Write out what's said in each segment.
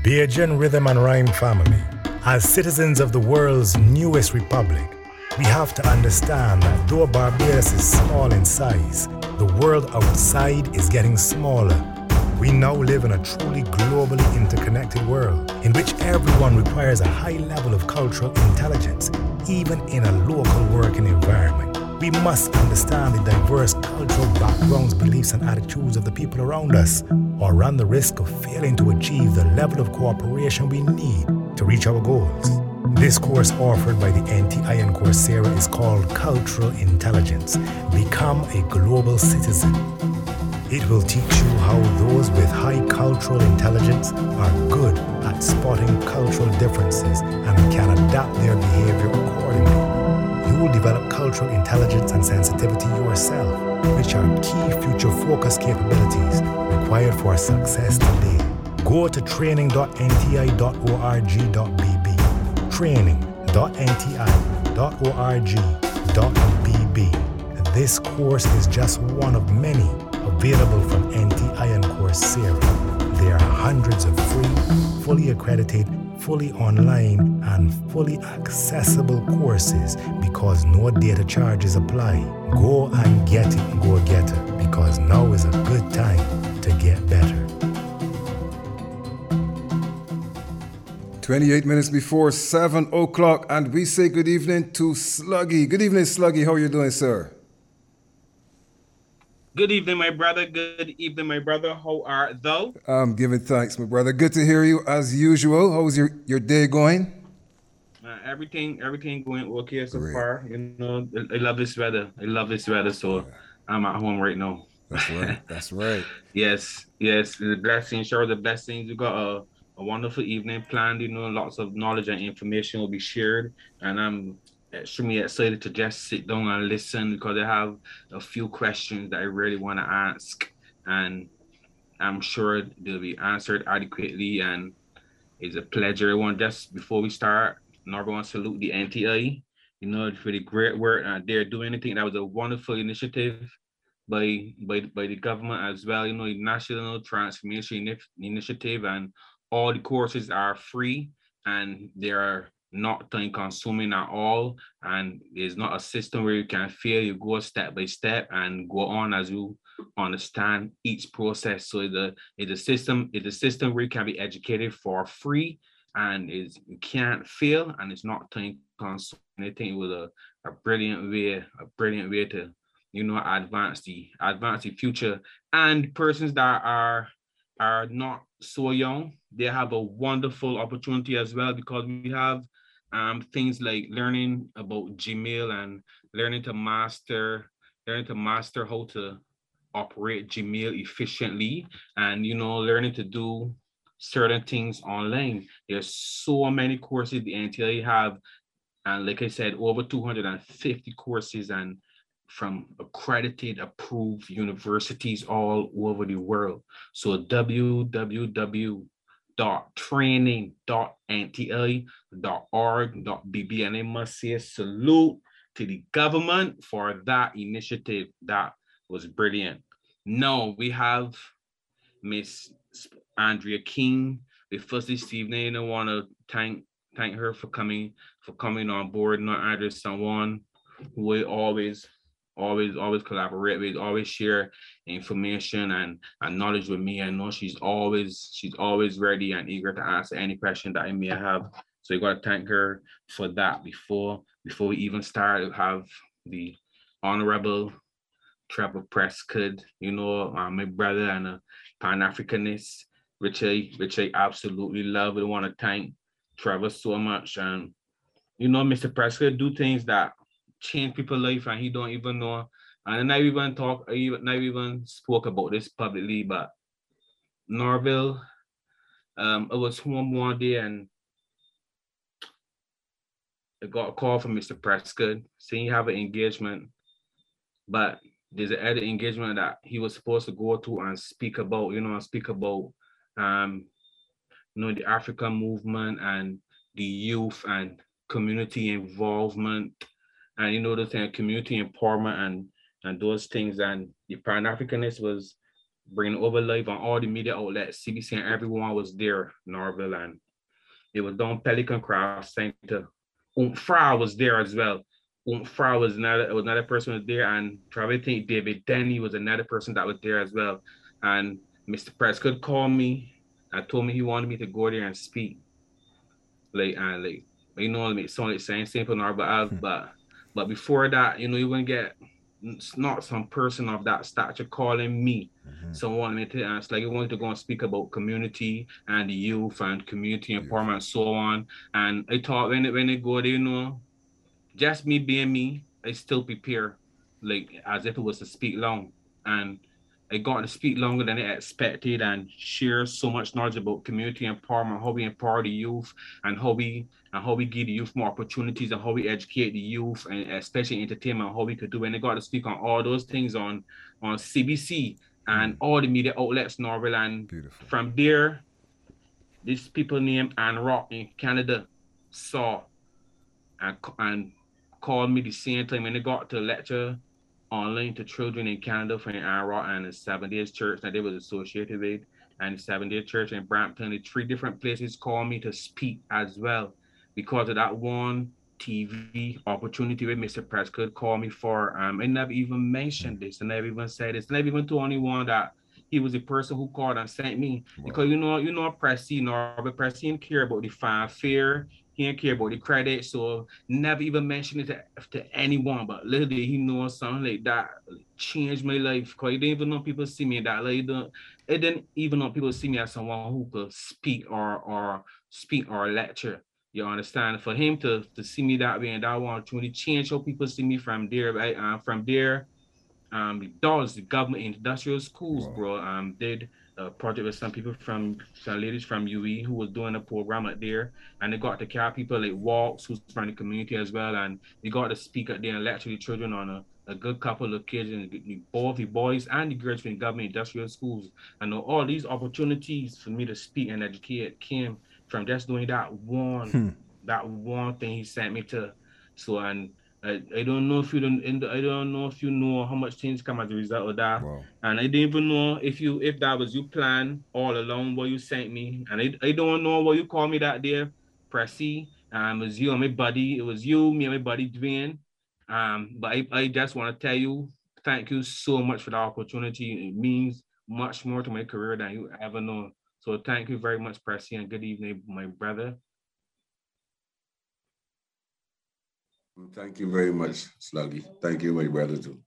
Bajan Rhythm and Rhyme family, as citizens of the world's newest republic, we have to understand that though Barbados is small in size, the world outside is getting smaller. We now live in a truly globally interconnected world in which everyone requires a high level of cultural intelligence, even in a local working environment. We must understand the diverse cultural backgrounds, beliefs, and attitudes of the people around us, or run the risk of failing to achieve the level of cooperation we need to reach our goals. This course offered by the NTI and Coursera is called Cultural Intelligence. Become a global citizen. It will teach you how those with high cultural intelligence are good at spotting cultural differences and can adapt their behavior accordingly. You will develop cultural intelligence and sensitivity yourself, which are key future focus capabilities required for success today. Go to training.nti.org.bb, training.nti.org.bb. This course is just one of many available from NTI and Coursera. There are hundreds of free, fully accredited, fully online, and fully accessible courses because no data charges apply. Go and get it, go get it, because now is a good time to get better. 28 minutes before 7 o'clock, and we say good evening to Sluggy. Good evening, Sluggy. How are you doing, sir? Good evening, my brother. Good evening, my brother. How are thou? I'm giving thanks, my brother. Good to hear you as usual. How's your day going? Everything going okay so Great. far. You know, I love this weather. So yeah. I'm at home right now. That's right. That's right. Yes. The blessings, sure, the blessings. We got a wonderful evening planned. You know, lots of knowledge and information will be shared, and I'm extremely excited to just sit down and listen because I have a few questions that I really want to ask, and I'm sure they'll be answered adequately. And it's a pleasure. I want just before we start, I want to salute the NTI, you know, for the great work they're doing. I think that was a wonderful initiative by the government as well. You know, the National Transformation Initiative, and all the courses are free and they are not time consuming at all. And there's not a system where you can fail. You go step by step and go on as you understand each process. So it's a system where you can be educated for free and you can't fail and it's not time consuming. I think it was a brilliant way to, you know, advance the future. And persons that are not so young, they have a wonderful opportunity as well, because we have things like learning about Gmail and learning to master how to operate Gmail efficiently, and, you know, learning to do certain things online. There's so many courses the NTI have, and like I said, over 250 courses, and from accredited, approved universities all over the world. So www.training.nti.org.bb, and I must say salute to the government for that initiative. That was brilliant. Now we have Miss Andrea King with us this evening. I want to thank her for coming on board. Not Andrea, someone who we always collaborate with, always share information and knowledge with me. I know she's always ready and eager to answer any question that I may have. So you got to thank her for that. Before we even start, we have the Honorable Trevor Prescott, you know, my brother and a Pan-Africanist, which I absolutely love. I want to thank Trevor so much. And, you know, Mr. Prescott do things that change people's life and he don't even know. And I never even spoke about this publicly, but Norville, I was home one day and I got a call from Mr. Prescott saying he have an engagement, but there's an other engagement that he was supposed to go to and speak about, the African movement and the youth and community involvement, and, you know, the thing, community empowerment and those things. And the Pan-Africanist was bringing over live on all the media outlets, CBC and everyone was there, Norville, and it was Don Pelican Craft Center. Fra was there as well. Fra was another person was there, and probably think David Denny was another person that was there as well. And Mr. Prescott called me and told me he wanted me to go there and speak. You know, it sound like saying simple now, but before that, you know, you wouldn't get not some person of that stature calling me. Someone it's like you wanted to go and speak about community and the youth and community empowerment and so on. And I thought when they go there, you know, just me being me, I still prepare like as if it was to speak long. And I got to speak longer than I expected and share so much knowledge about community empowerment, how we empower the youth and how we give the youth more opportunities and how we educate the youth and especially entertainment, how we could do. And I got to speak on all those things on CBC and all the media outlets, Norville. And from there, these people named Anne Rock in Canada saw and called me the same time when they got to lecture online to children in Canada from Anne Rock and the Seventh-day Church that they was associated with, and the Seventh-day Church in Brampton. The 3 different places called me to speak as well because of that one TV opportunity with Mr. Prescott called me for. I never even mentioned this. I never even said this. I never even told anyone that he was the person who called and sent me. Because you know, Pressy, but Pressy didn't care about the fanfare. He didn't care about the credit, so never even mentioned it to anyone. But literally, he knows something like that changed my life. Because he didn't even know people see me that like it didn't even know people see me as someone who could speak or lecture. You understand? For him to see me that way and that one to change how people see me from there, right? From there, the government industrial schools, bro. Did a project with some ladies from UE who was doing a program up there, and they got to carry people like Walks, who's from the community as well, and they got to speak up there and lecture the children on a good couple of kids, and both the boys and the girls from government industrial schools. And all these opportunities for me to speak and educate came from just doing that one thing he sent me to. So and I don't know if you know how much things come as a result of that. Wow. And I didn't even know if that was your plan all along what you sent me. And I don't know what you called me that day, Pressy. It was you and my buddy. It was you, me and my buddy Dwayne. But I just want to tell you, thank you so much for the opportunity. It means much more to my career than you ever know. So thank you very much, Pressy, and good evening, my brother. Thank you very much, Sluggy. Thank you, my brother, too.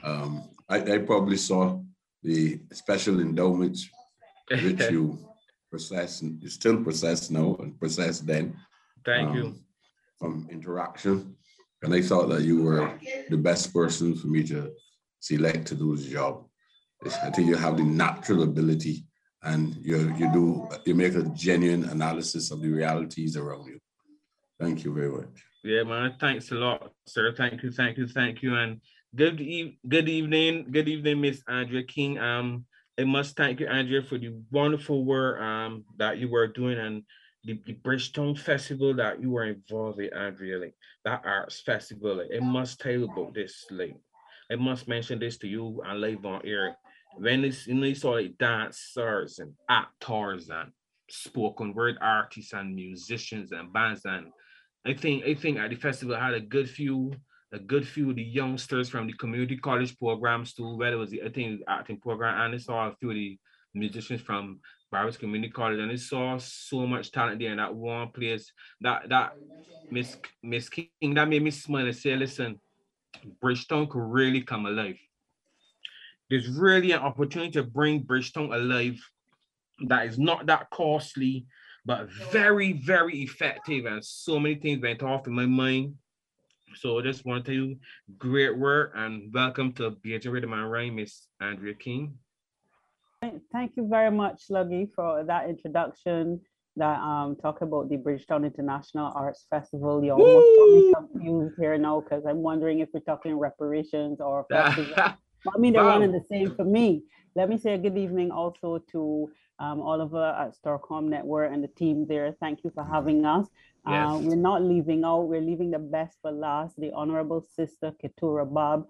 I probably saw the special endowments which you process, you still process now and process then. Thank you. From interaction. And I thought that you were the best person for me to select to do this job. I think you have the natural ability and you make a genuine analysis of the realities around you. Thank you very much. Yeah, man. Thanks a lot, sir. Thank you. And good evening, Miss Andrea King. I must thank you, Andrea, for the wonderful work that you were doing and the Bridgetown Festival that you were involved with, Andrea. Like that arts festival. Like, I must tell you about this. Like, I must mention this to you and live on air. When it's you saw like dancers and actors and spoken word artists and musicians and bands, and I think at the festival I had a good few of the youngsters from the community college programs too, whether it was the acting program, and I saw a few of the musicians from Barbados Community College, and I saw so much talent there in that one place. That Miss King, that made me smile and say, listen, Bridgetown could really come alive. There's really an opportunity to bring Bridgetown alive that is not that costly, but very, very effective. And so many things went off in my mind. So I just want to tell you, great work and welcome to BHN Rhythm and Rhyme, Miss Andrea King. Thank you very much, Sluggy, for that introduction. That talk about the Bridgetown International Arts Festival. You almost got me confused here now because I'm wondering if we're talking reparations or festival. I mean, they're one and the same for me. Let me say a good evening also to Oliver at Starcom Network and the team there. Thank you for having us. Yes. We're not leaving out. We're leaving the best for last. The Honorable Sister Keturah Bob,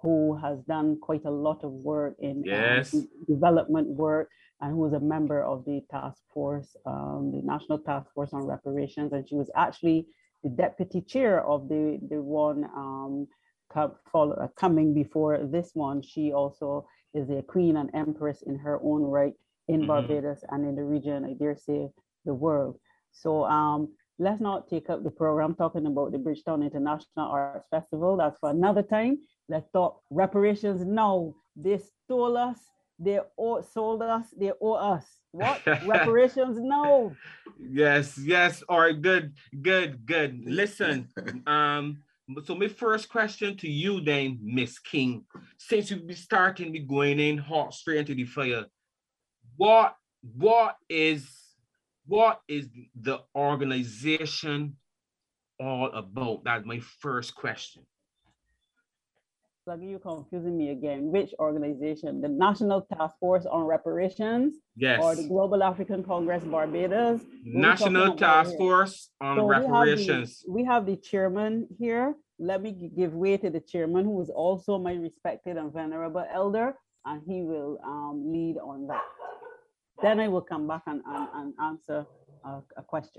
who has done quite a lot of work in Yes. development work, and who is a member of the task force, the National Task Force on Reparations. And she was actually the deputy chair of the one coming before this one. She also is a queen and empress in her own right in Barbados and in the region, I dare say, the world. So let's not take up the program talking about the Bridgetown International Arts Festival. That's for another time. Let's talk reparations now. They stole us, they sold us, they owe us. What? Reparations now. Yes. All right, good. Listen, so my first question to you then, Miss King, since you'll be starting be going in hot straight into the fire, what is the organization all about? That's my first question. Sluggy, you're confusing me again. Which organization? The National Task Force on Reparations? Yes. Or the Global African Congress Barbados? National Task Force on Reparations. We have the chairman here. Let me give way to the chairman, who is also my respected and venerable elder, and he will lead on that. Then I will come back and answer a question.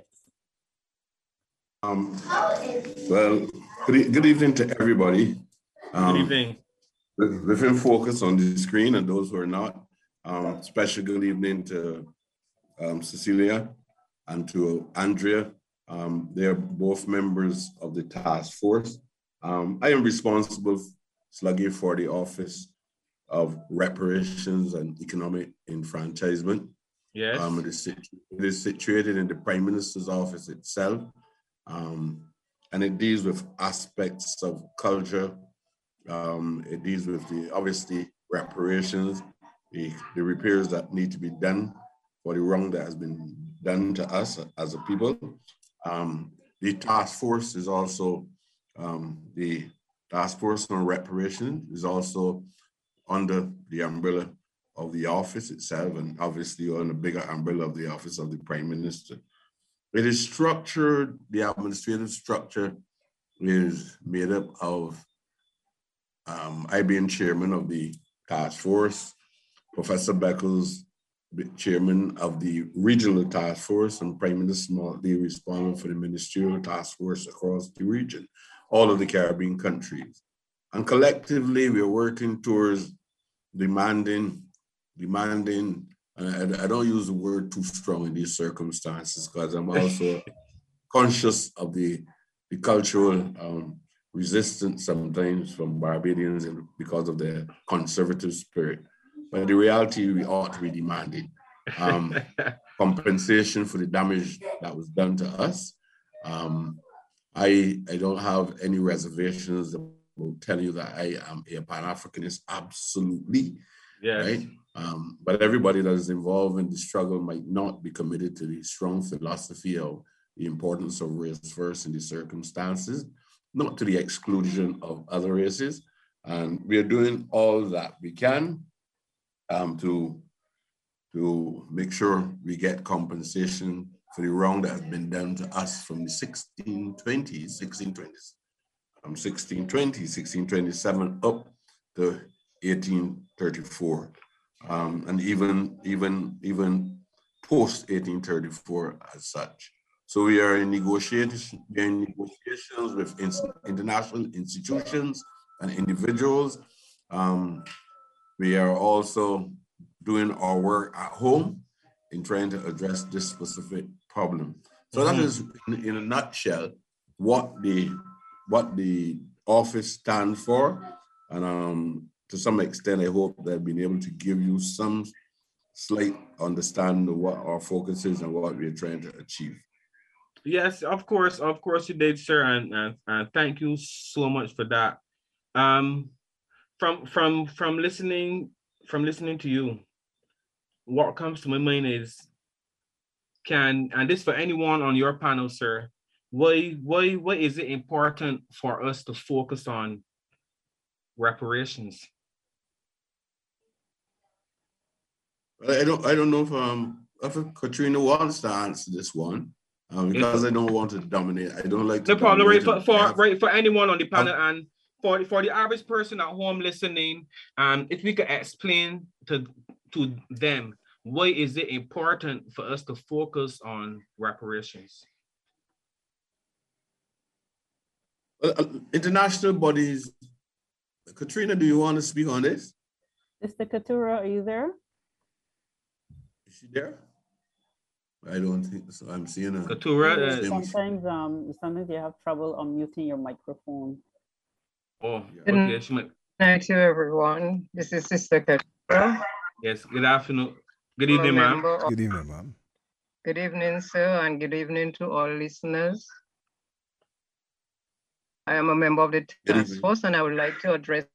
Well, good evening to everybody. Good evening. Within focus on the screen and those who are not, special good evening to Cecilia and to Andrea. They're both members of the task force. I am responsible, Sluggy, for the Office of Reparations and Economic Enfranchisement. Yes. It is situated in the Prime Minister's office itself, and it deals with aspects of culture. It deals with obviously reparations, the repairs that need to be done for the wrong that has been done to us as a people. The task force is also the task force on reparation is also under the umbrella of the office itself, and obviously on the bigger umbrella of the office of the Prime Minister. It is structured, the administrative structure is made up of I being chairman of the task force, Professor Beckles, chairman of the regional task force, and Prime Minister Motley responsible for the ministerial task force across the region, all of the Caribbean countries. And collectively, we're working towards demanding, and I don't use the word too strong in these circumstances because I'm also conscious of the cultural resistance sometimes from Barbadians because of their conservative spirit. But the reality, we ought to be demanding compensation for the damage that was done to us. I don't have any reservations about telling you that I am a Pan-Africanist, absolutely. Yes. Right? But everybody that is involved in the struggle might not be committed to the strong philosophy of the importance of race first in the circumstances, not to the exclusion of other races. And we are doing all that we can to make sure we get compensation for the wrong that has been done to us from the 1620s, 1627 up to 1834. And even post 1834 as such. So we are in negotiations with international institutions and individuals. We are also doing our work at home in trying to address this specific problem. So that is, in a nutshell, what the office stands for. And to some extent, I hope that I've been able to give you some slight understanding of what our focus is and what we're trying to achieve. Yes, of course you did, sir, and thank you so much for that. From listening to you, what comes to my mind is, and this for anyone on your panel, sir, why is it important for us to focus on reparations? I don't know if Katrina wants to answer this one. Because I don't want to dominate. I don't like to. No problem. Right for anyone on the panel, and for the average person at home listening, if we could explain to them, why is it important for us to focus on reparations? International bodies. Katrina, do you want to speak on this? Mr. Katura, are you there? Is she there? I don't think so. I'm seeing her. Katura, Sometimes you have trouble unmuting your microphone. oh, okay. She might. Thank you, everyone. This is Sister Katura. Yes, good afternoon. Good evening, ma'am. Good evening, ma'am. Good evening, sir, and good evening to all listeners. I am a member of the task force, and I would like to address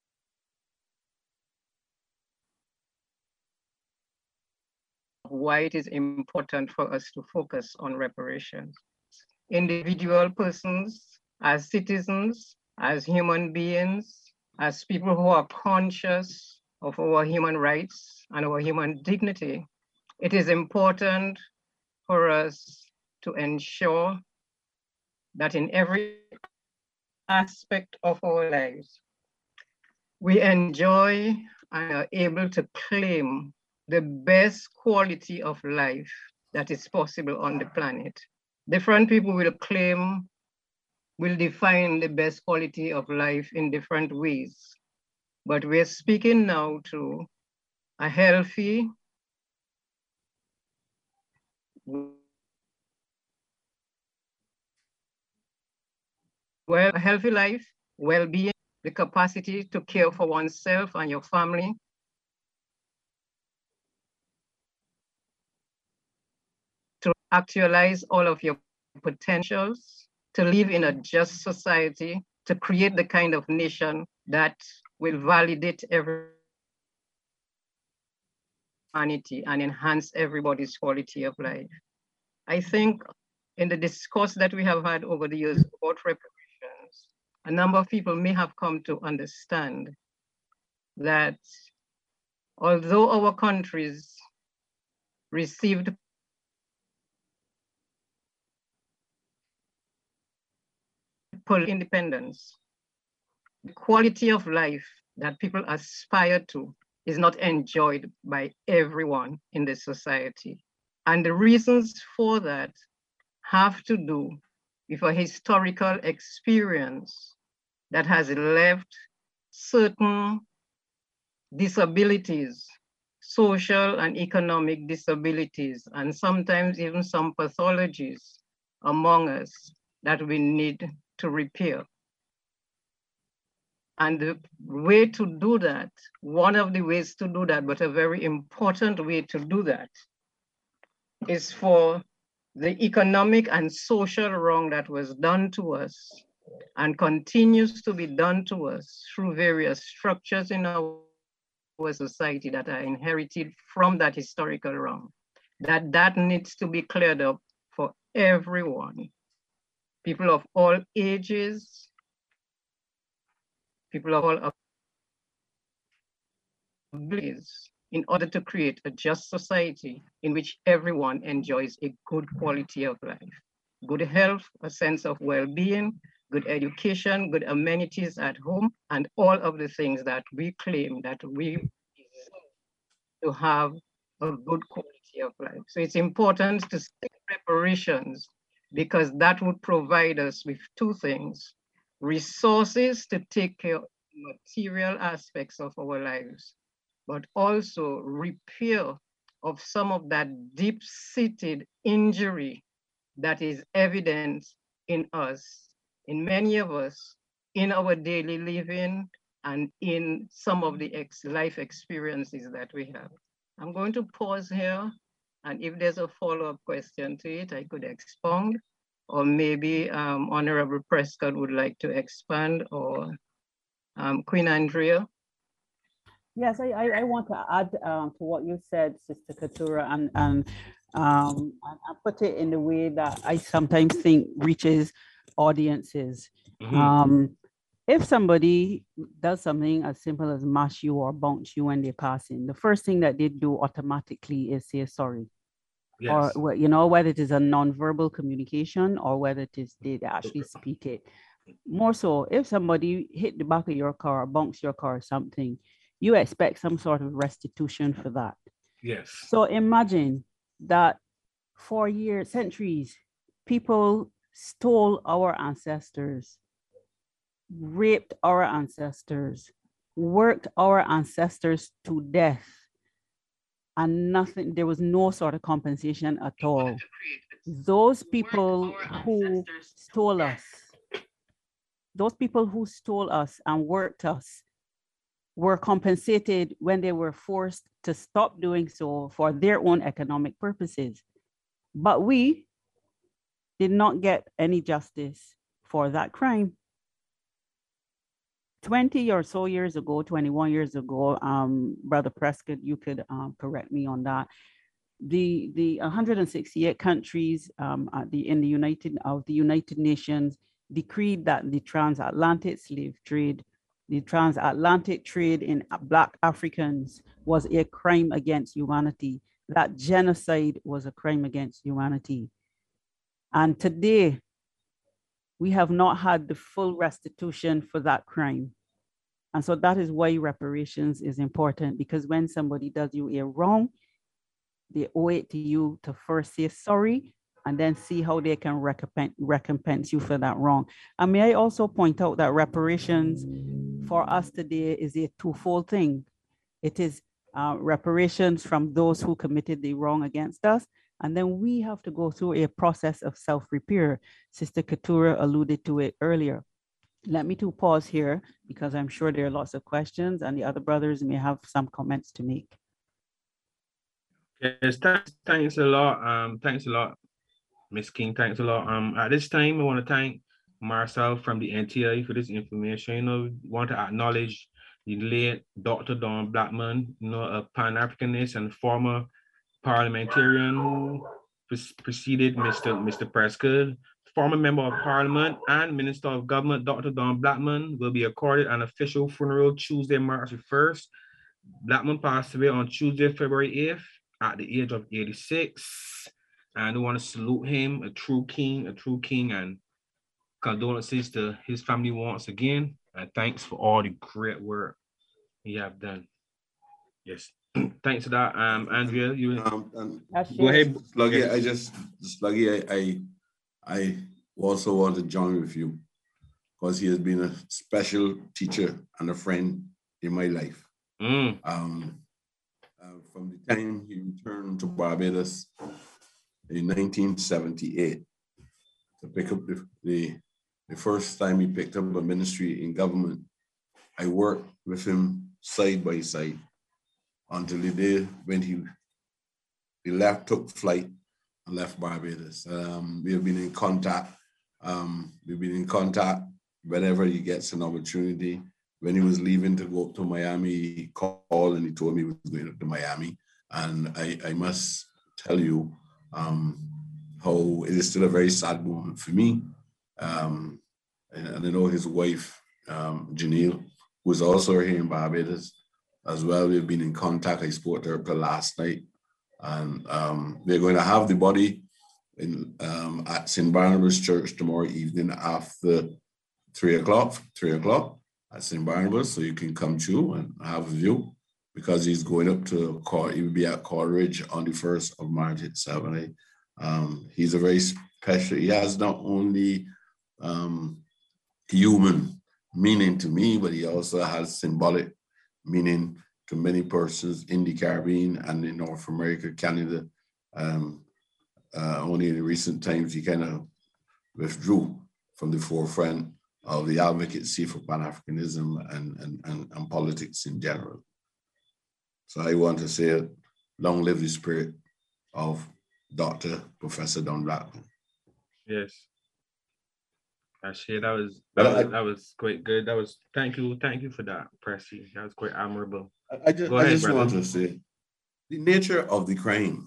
why it is important for us to focus on reparations. Individual persons, as citizens, as human beings, as people who are conscious of our human rights and our human dignity, it is important for us to ensure that in every aspect of our lives, we enjoy and are able to claim the best quality of life that is possible on the planet. Different people will define the best quality of life in different ways. But we're speaking now to a healthy, a healthy life, well-being, the capacity to care for oneself and your family, to actualize all of your potentials, to live in a just society, to create the kind of nation that will validate humanity and enhance everybody's quality of life. I think in the discourse that we have had over the years about reparations, a number of people may have come to understand that although our countries received independence, the quality of life that people aspire to is not enjoyed by everyone in the society. And the reasons for that have to do with a historical experience that has left certain disabilities, social and economic disabilities, and sometimes even some pathologies among us that we need to repair. And the way to do that, one of the ways to do that, but a very important way to do that, is for the economic and social wrong that was done to us and continues to be done to us through various structures in our society that are inherited from that historical wrong, that needs to be cleared up for everyone. People of all ages, people of all abilities, in order to create a just society in which everyone enjoys a good quality of life, good health, a sense of well-being, good education, good amenities at home, and all of the things that we claim that we deserve to have a good quality of life. So it's important to seek reparations because that would provide us with two things: resources to take care of material aspects of our lives, but also repair of some of that deep-seated injury that is evident in us, in many of us, in our daily living, and in some of the life experiences that we have. I'm going to pause here, and if there's a follow-up question to it, I could expound, or maybe Honorable Prescott would like to expand, or Queen Andrea. Yes, I want to add to what you said, Sister Katura, and I put it in the way that I sometimes think reaches audiences. Mm-hmm. If somebody does something as simple as mash you or bounce you when they're passing, the first thing that they do automatically is say sorry. Yes. Or, you know, whether it is a nonverbal communication or whether it is they actually speak it. more so, if somebody hit the back of your car, bunks your car or something, you expect some sort of restitution for that. Yes. So imagine that for years, centuries, people stole our ancestors, raped our ancestors, worked our ancestors to death, and nothing, there was no sort of compensation at all. Those people who stole us, and worked us were compensated when they were forced to stop doing so for their own economic purposes. But we did not get any justice for that crime. 20 or so years ago, 21 years ago, Brother Prescott, you could correct me on that. The 168 countries in the United Nations decreed that the transatlantic slave trade, the transatlantic trade in Black Africans was a crime against humanity. That genocide was a crime against humanity. And today, we have not had the full restitution for that crime. And so that is why reparations is important, because when somebody does you a wrong, they owe it to you to first say sorry and then see how they can recompense you for that wrong. And may I also point out that reparations for us today is a twofold thing. It is reparations from those who committed the wrong against us, and then we have to go through a process of self-repair. Sister Keturah alluded to it earlier. Let me pause here because I'm sure there are lots of questions and the other brothers may have some comments to make. Yes, thanks a lot. Thanks a lot, Ms. King. Thanks a lot. At this time, I want to thank Marcel from the NTI for this information. Want to acknowledge the late Dr. Don Blackman, a Pan-Africanist and former parliamentarian who preceded Mr. Prescott. Former member of Parliament and Minister of Government, Dr. Don Blackman, will be accorded an official funeral Tuesday, March 1st. Blackman passed away on Tuesday, February 8th at the age of 86. And I want to salute him, a true king, and condolences to his family once again. And thanks for all the great work you have done. Yes. Thanks for that. Andrea, you go ahead. Sluggy, I also want to join with you because he has been a special teacher and a friend in my life. From the time he returned to Barbados in 1978 to pick up the first time he picked up a ministry in government, I worked with him side by side until the day when he took flight and left Barbados. We have been in contact. We've been in contact whenever he gets an opportunity. When he was leaving to go to Miami, he called and he told me he was going up to Miami. And I must tell you how it is still a very sad moment for me. And I know his wife, Janelle, who is also here in Barbados as well. We've been in contact. I spoke to her last night. And we're going to have the body at St. Barnabas Church tomorrow evening after 3 o'clock at St. Barnabas, so you can come through and have a view, because he's going up to he will be at Coleridge on the 1st of March at 7. He's a very special, he has not only human meaning to me, but he also has symbolic meaning to many persons in the Caribbean and in North America, Canada. Only in recent times, he kind of withdrew from the forefront of the advocacy for Pan-Africanism and politics in general. So I want to say, long live the spirit of Dr. Professor Don Blackman. Yes. Actually, that was quite good. Thank you for that, Pressy. That was quite admirable. I just want to say, the nature of the crime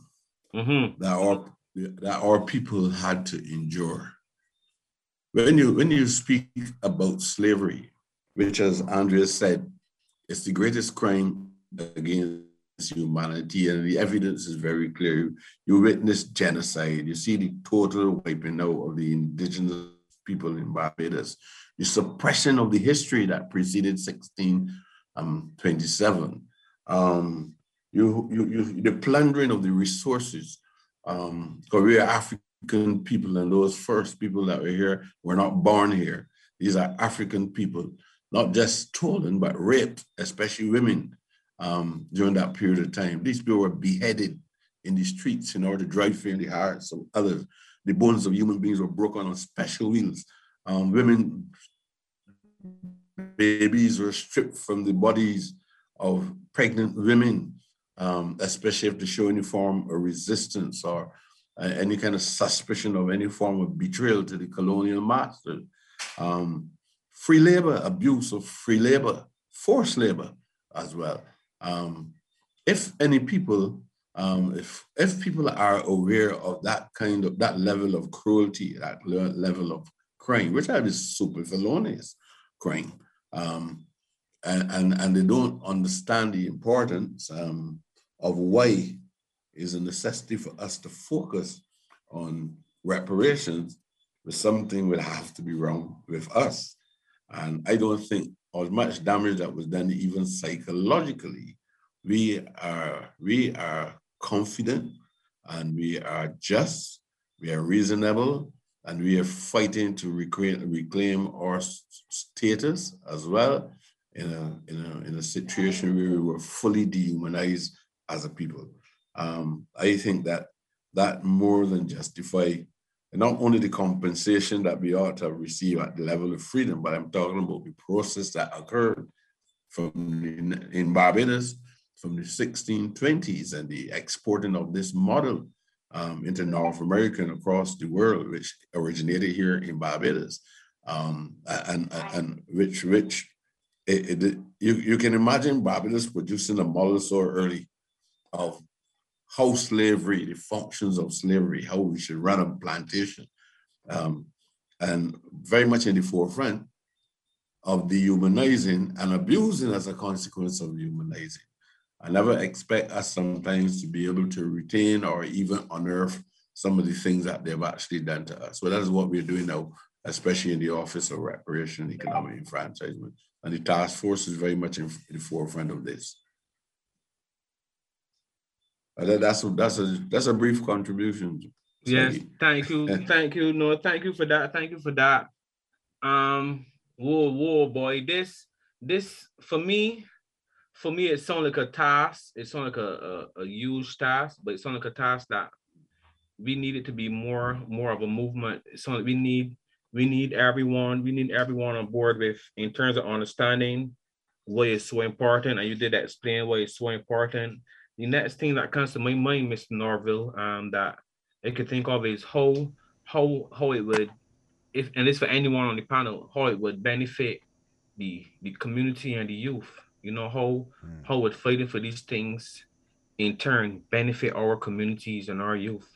that our people had to endure. When you speak about slavery, which, as Andrea said, is the greatest crime against humanity, and the evidence is very clear. You witness genocide. You see the total wiping out of the indigenous people in Barbados, the suppression of the history that preceded 1627, the plundering of the resources. Because we are African people, and those first people that were here were not born here. These are African people, not just stolen, but raped, especially women, during that period of time. These people were beheaded in the streets in order to drive fear in the hearts of others. The bones of human beings were broken on special wheels. Women, babies were stripped from the bodies of pregnant women, especially if they show any form of resistance or any kind of suspicion of any form of betrayal to the colonial master. Free labor, abuse of free labor, forced labor as well. If any people, if people are aware of that level of cruelty, that level of crime, which is super felonious crime, and they don't understand the importance of why is a necessity for us to focus on reparations, but something will have to be wrong with us. And I don't think as much damage that was done, even psychologically, we are confident and we are just, we are reasonable, and we are fighting to reclaim our status as well in a situation where we were fully dehumanized as a people. I think that more than justify not only the compensation that we ought to receive at the level of freedom, but I'm talking about the process that occurred in Barbados from the 1620s and the exporting of this model into North America and across the world, which originated here in Barbados, and which you can imagine Barbados producing a model so early of how slavery, the functions of slavery, how we should run a plantation, and very much in the forefront of dehumanizing and abusing as a consequence of humanizing. I never expect us sometimes to be able to retain or even unearth some of the things that they've actually done to us. So that is what we're doing now, especially in the Office of Reparation and Economic Enfranchisement. And the task force is very much in the forefront of this. That's a brief contribution. Yes, thank you. Thank you. No, thank you for that. Thank you for that. Whoa, boy. This for me, it sounds like a task. It sounds like a huge task, but it sounds like a task that we need it to be more of a movement. It's something we need everyone on board with in terms of understanding why it's so important. And you did explain why it's so important. The next thing that comes to my mind, Mr. Norville, that I could think of is how it would, and it's for anyone on the panel, how it would benefit the community and the youth. You know, how would fighting for these things in turn benefit our communities and our youth.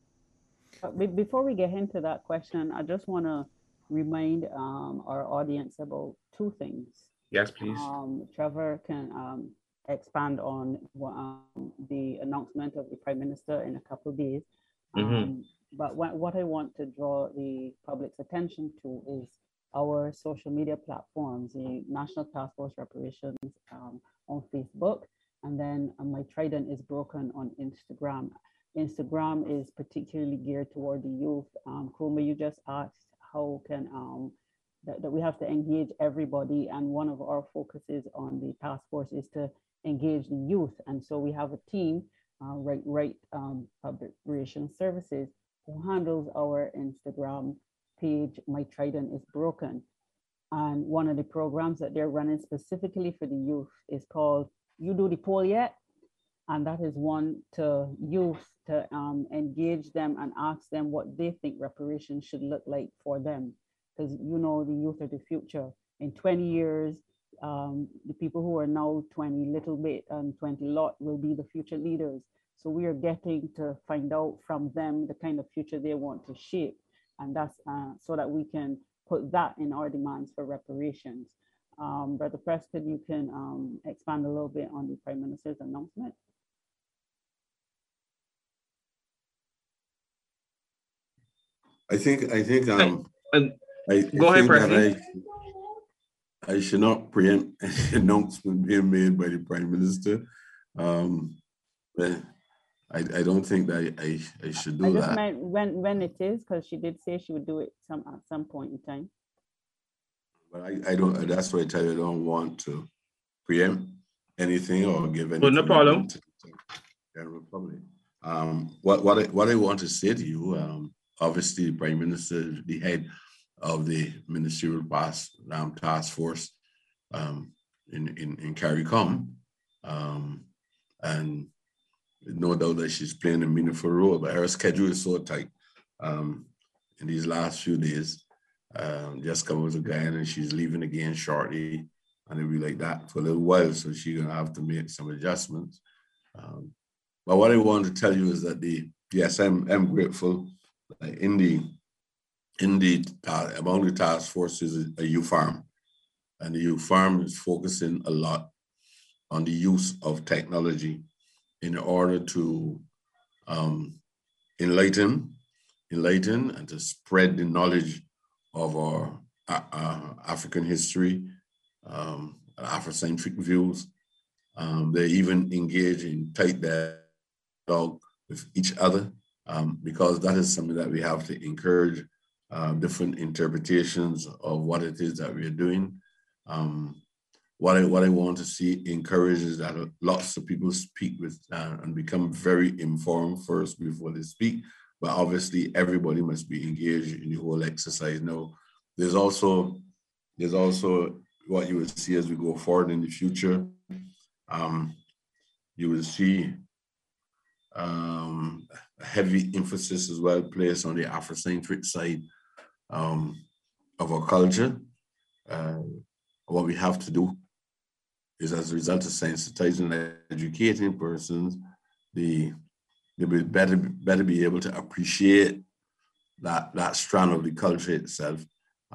Before we get into that question, I just want to remind our audience about two things. Yes, please. Trevor can expand on the announcement of the Prime Minister in a couple of days. But what I want to draw the public's attention to is our social media platforms, the National Task Force Reparations on Facebook, and then My Trident is Broken on Instagram. Instagram is particularly geared toward the youth. Kuma, you just asked how can that we have to engage everybody, and one of our focuses on the task force is to engage the youth. And so we have a team, Right Public Relations Services, who handles our Instagram page, My Trident is Broken. And one of the programs that they're running specifically for the youth is called You Do the Poll Yet? And that is one to youth to engage them and ask them what they think reparations should look like for them. Because you know, the youth are the future. In 20 years, the people who are now 20 little bit and 20 lot will be the future leaders. So we are getting to find out from them the kind of future they want to shape. And that's so that we can put that in our demands for reparations. Brother Preston, you can expand a little bit on the Prime Minister's announcement. I think I Go ahead, think that Percy. I should not preempt any announcement being made by the Prime Minister. But I don't think that I should do I just that. meant when it is, because she did say she would do it at some point in time. But I don't. That's why I tell you I don't want to preempt anything or give any. Well, no problem. To the general public. What I want to say to you, obviously, the Prime Minister is the head of the ministerial task force in CARICOM, and no doubt that she's playing a meaningful role. But her schedule is so tight in these last few days. Just come over to Guyana and she's leaving again shortly, and it'll be like that for a little while. So she's gonna have to make some adjustments. But what I want to tell you is that yes, I'm grateful. Among the task force is a UFARM, and the UFARM is focusing a lot on the use of technology in order to enlighten and to spread the knowledge of our African history, Afrocentric views. They even engage in tight dialogue with each other, because that is something that we have to encourage, different interpretations of what it is that we're doing. What I want to see encouraged is that lots of people speak with and become very informed first before they speak. But obviously, everybody must be engaged in the whole exercise. Now, there's also what you will see as we go forward in the future. You will see heavy emphasis as well placed on the Afrocentric side of our culture. What we have to do is, as a result of sensitizing and educating persons, they will better be able to appreciate that strand of the culture itself.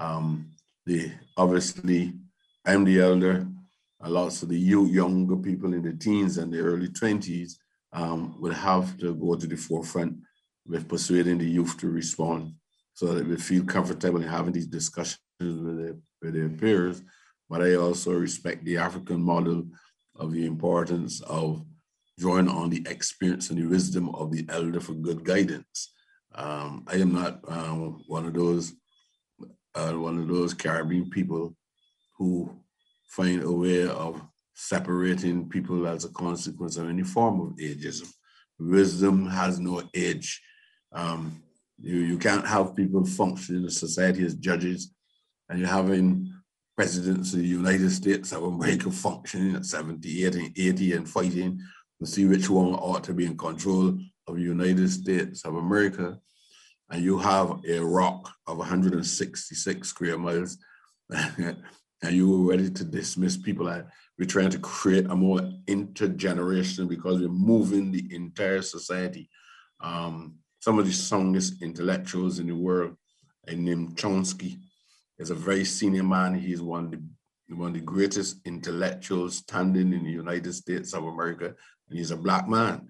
Obviously, I'm the elder, and lots of the younger people in the teens and the early 20s will have to go to the forefront with persuading the youth to respond, so that they feel comfortable in having these discussions with their peers. But I also respect the African model of the importance of drawing on the experience and the wisdom of the elder for good guidance. I am not one of those Caribbean people who find a way of separating people as a consequence of any form of ageism. Wisdom has no age. You can't have people function in a society as judges, and you're having presidents of the United States of America functioning at 78 and 80 and fighting to see which one ought to be in control of the United States of America. And you have a rock of 166 square miles, and you were ready to dismiss people. We're trying to create a more intergenerational, because we're moving the entire society. Some of the strongest intellectuals in the world, named Chomsky, is a very senior man. He's one of the greatest intellectuals standing in the United States of America, and he's a Black man.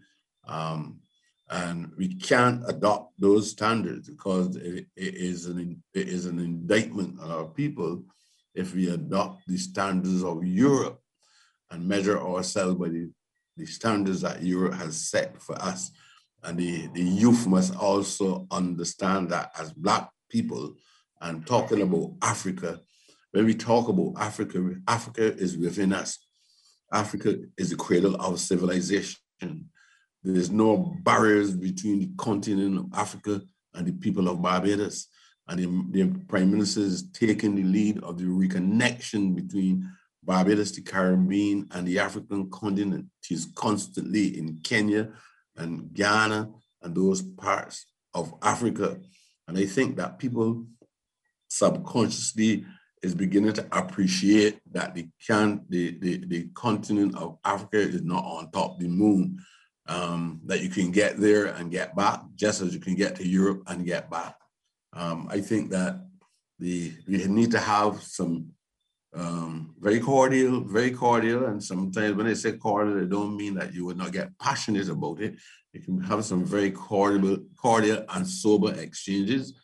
And we can't adopt those standards, because it is an indictment on our people if we adopt the standards of Europe and measure ourselves by the standards that Europe has set for us. And the youth must also understand that as Black people, and talking about Africa, when we talk about Africa, Africa is within us. Africa is the cradle of civilization. There's no barriers between the continent of Africa and the people of Barbados. And the Prime Minister is taking the lead of the reconnection between Barbados, the Caribbean, and the African continent. She's constantly in Kenya and Ghana and those parts of Africa. And I think that people subconsciously is beginning to appreciate that the continent of Africa is not on top of the moon, that you can get there and get back, just as you can get to Europe and get back. I think that we need to have some very cordial, and sometimes when I say cordial, I don't mean that you would not get passionate about it. You can have some very cordial and sober exchanges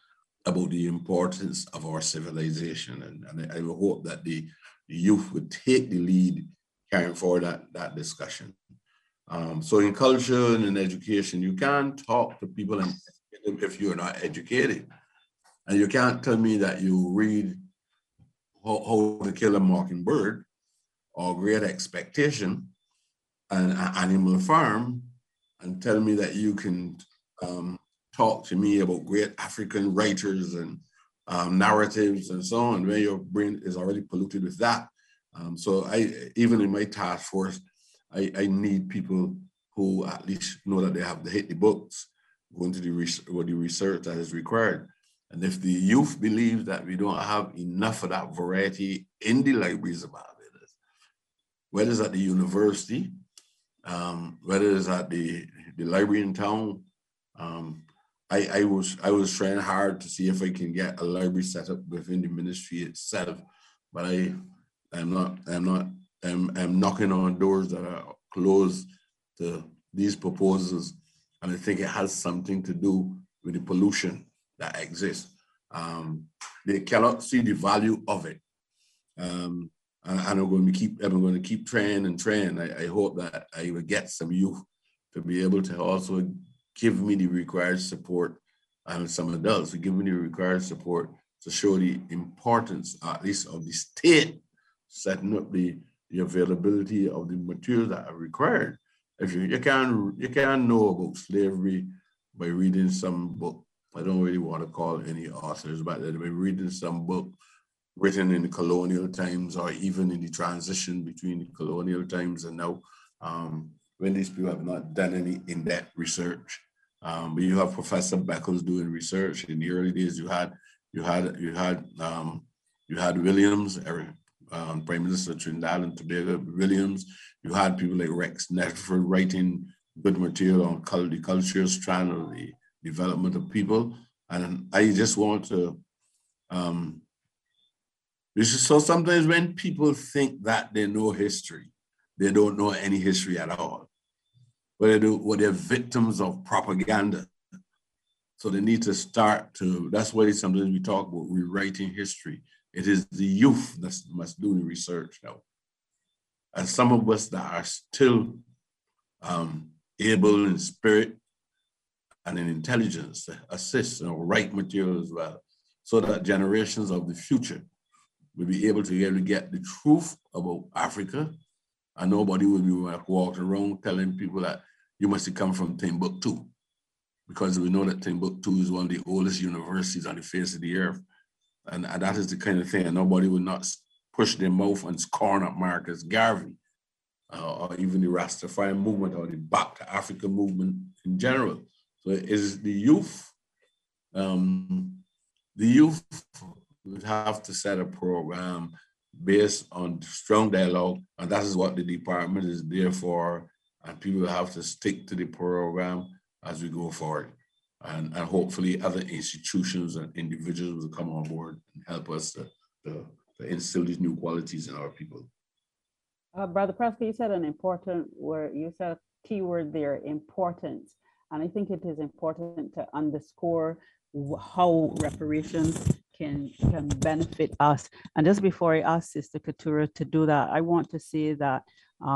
about the importance of our civilization. And I will hope that the youth would take the lead carrying forward that discussion. So in culture and in education, you can't talk to people and educate them if you're not educated. And you can't tell me that you read How to Kill a Mockingbird or Great Expectation and Animal Farm and tell me that you can talk to me about great African writers and narratives and so on, where your brain is already polluted with that. So even in my task force, I need people who at least know that they have to hit the books, go into the research that is required. And if the youth believe that we don't have enough of that variety in the libraries of Barbados, whether it's at the university, whether it's at the library in town, I was trying hard to see if I can get a library set up within the ministry itself, but I'm knocking on doors that are closed to these proposals, and I think it has something to do with the pollution that exists. They cannot see the value of it. And I'm going to keep trying and trying. I hope that I will get some youth to be able to also give me the required support, and some adults to give me the required support to show the importance, at least of the state, setting up the availability of the materials that are required. If you can't know about slavery by reading some book. I don't really want to call any authors, but by reading some book written in the colonial times or even in the transition between the colonial times and now, when these people have not done any in-depth research. But you have Professor Beckles doing research. In the early days, you had Williams, Prime Minister of Trinidad and Tobago, Williams. You had people like Rex Netford writing good material on the cultural strand of the development of people. And I just want to, so sometimes when people think that they know history, they don't know any history at all. But they're victims of propaganda. So they need to start to, that's why sometimes we talk about rewriting history. It is the youth that must do the research now. And some of us that are still able in spirit and in intelligence to assist and write material as well, so that generations of the future will be able to get the truth about Africa, and nobody will be walking around telling people that you must have come from Timbuktu, because we know that Timbuktu is one of the oldest universities on the face of the earth. And that is the kind of thing, and nobody will not push their mouth and scorn up Marcus Garvey, or even the Rastafarian movement or the Back to Africa movement in general. So it is the youth. The youth would have to set a program based on strong dialogue, and that is what the department is there for. And people have to stick to the program as we go forward. And hopefully other institutions and individuals will come on board and help us to instill these new qualities in our people. Brother Prescott, you said an important word, you said a key word there, importance. And I think it is important to underscore how reparations can benefit us. And just before I ask Sister Keturah to do that, I want to say that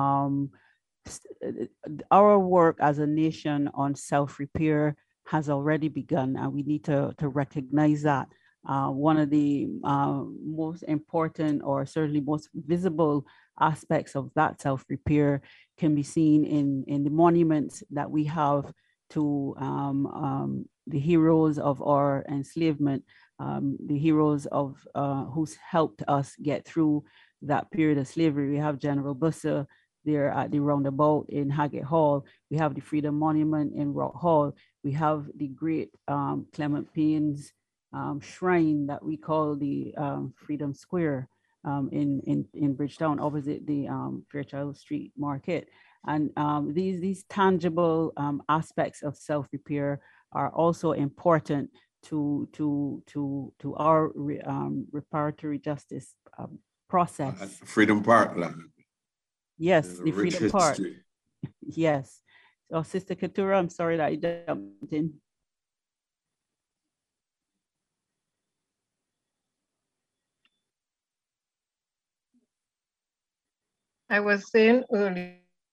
our work as a nation on self-repair has already begun, and we need to recognize that. One of the most important, or certainly most visible aspects of that self-repair can be seen in the monuments that we have to the heroes of our enslavement, the heroes of who's helped us get through that period of slavery. We have General Bussa there at the roundabout in Haggett Hall. We have the Freedom Monument in Rock Hall. We have the great Clement Payne's shrine that we call the Freedom Square in Bridgetown, opposite the Fairchild Street Market. And these tangible aspects of self-repair are also important to our reparatory justice process. Freedom Park. Yes, the Freedom Park. Yes. So Sister Keturah, I'm sorry that I jumped in. I was saying earlier,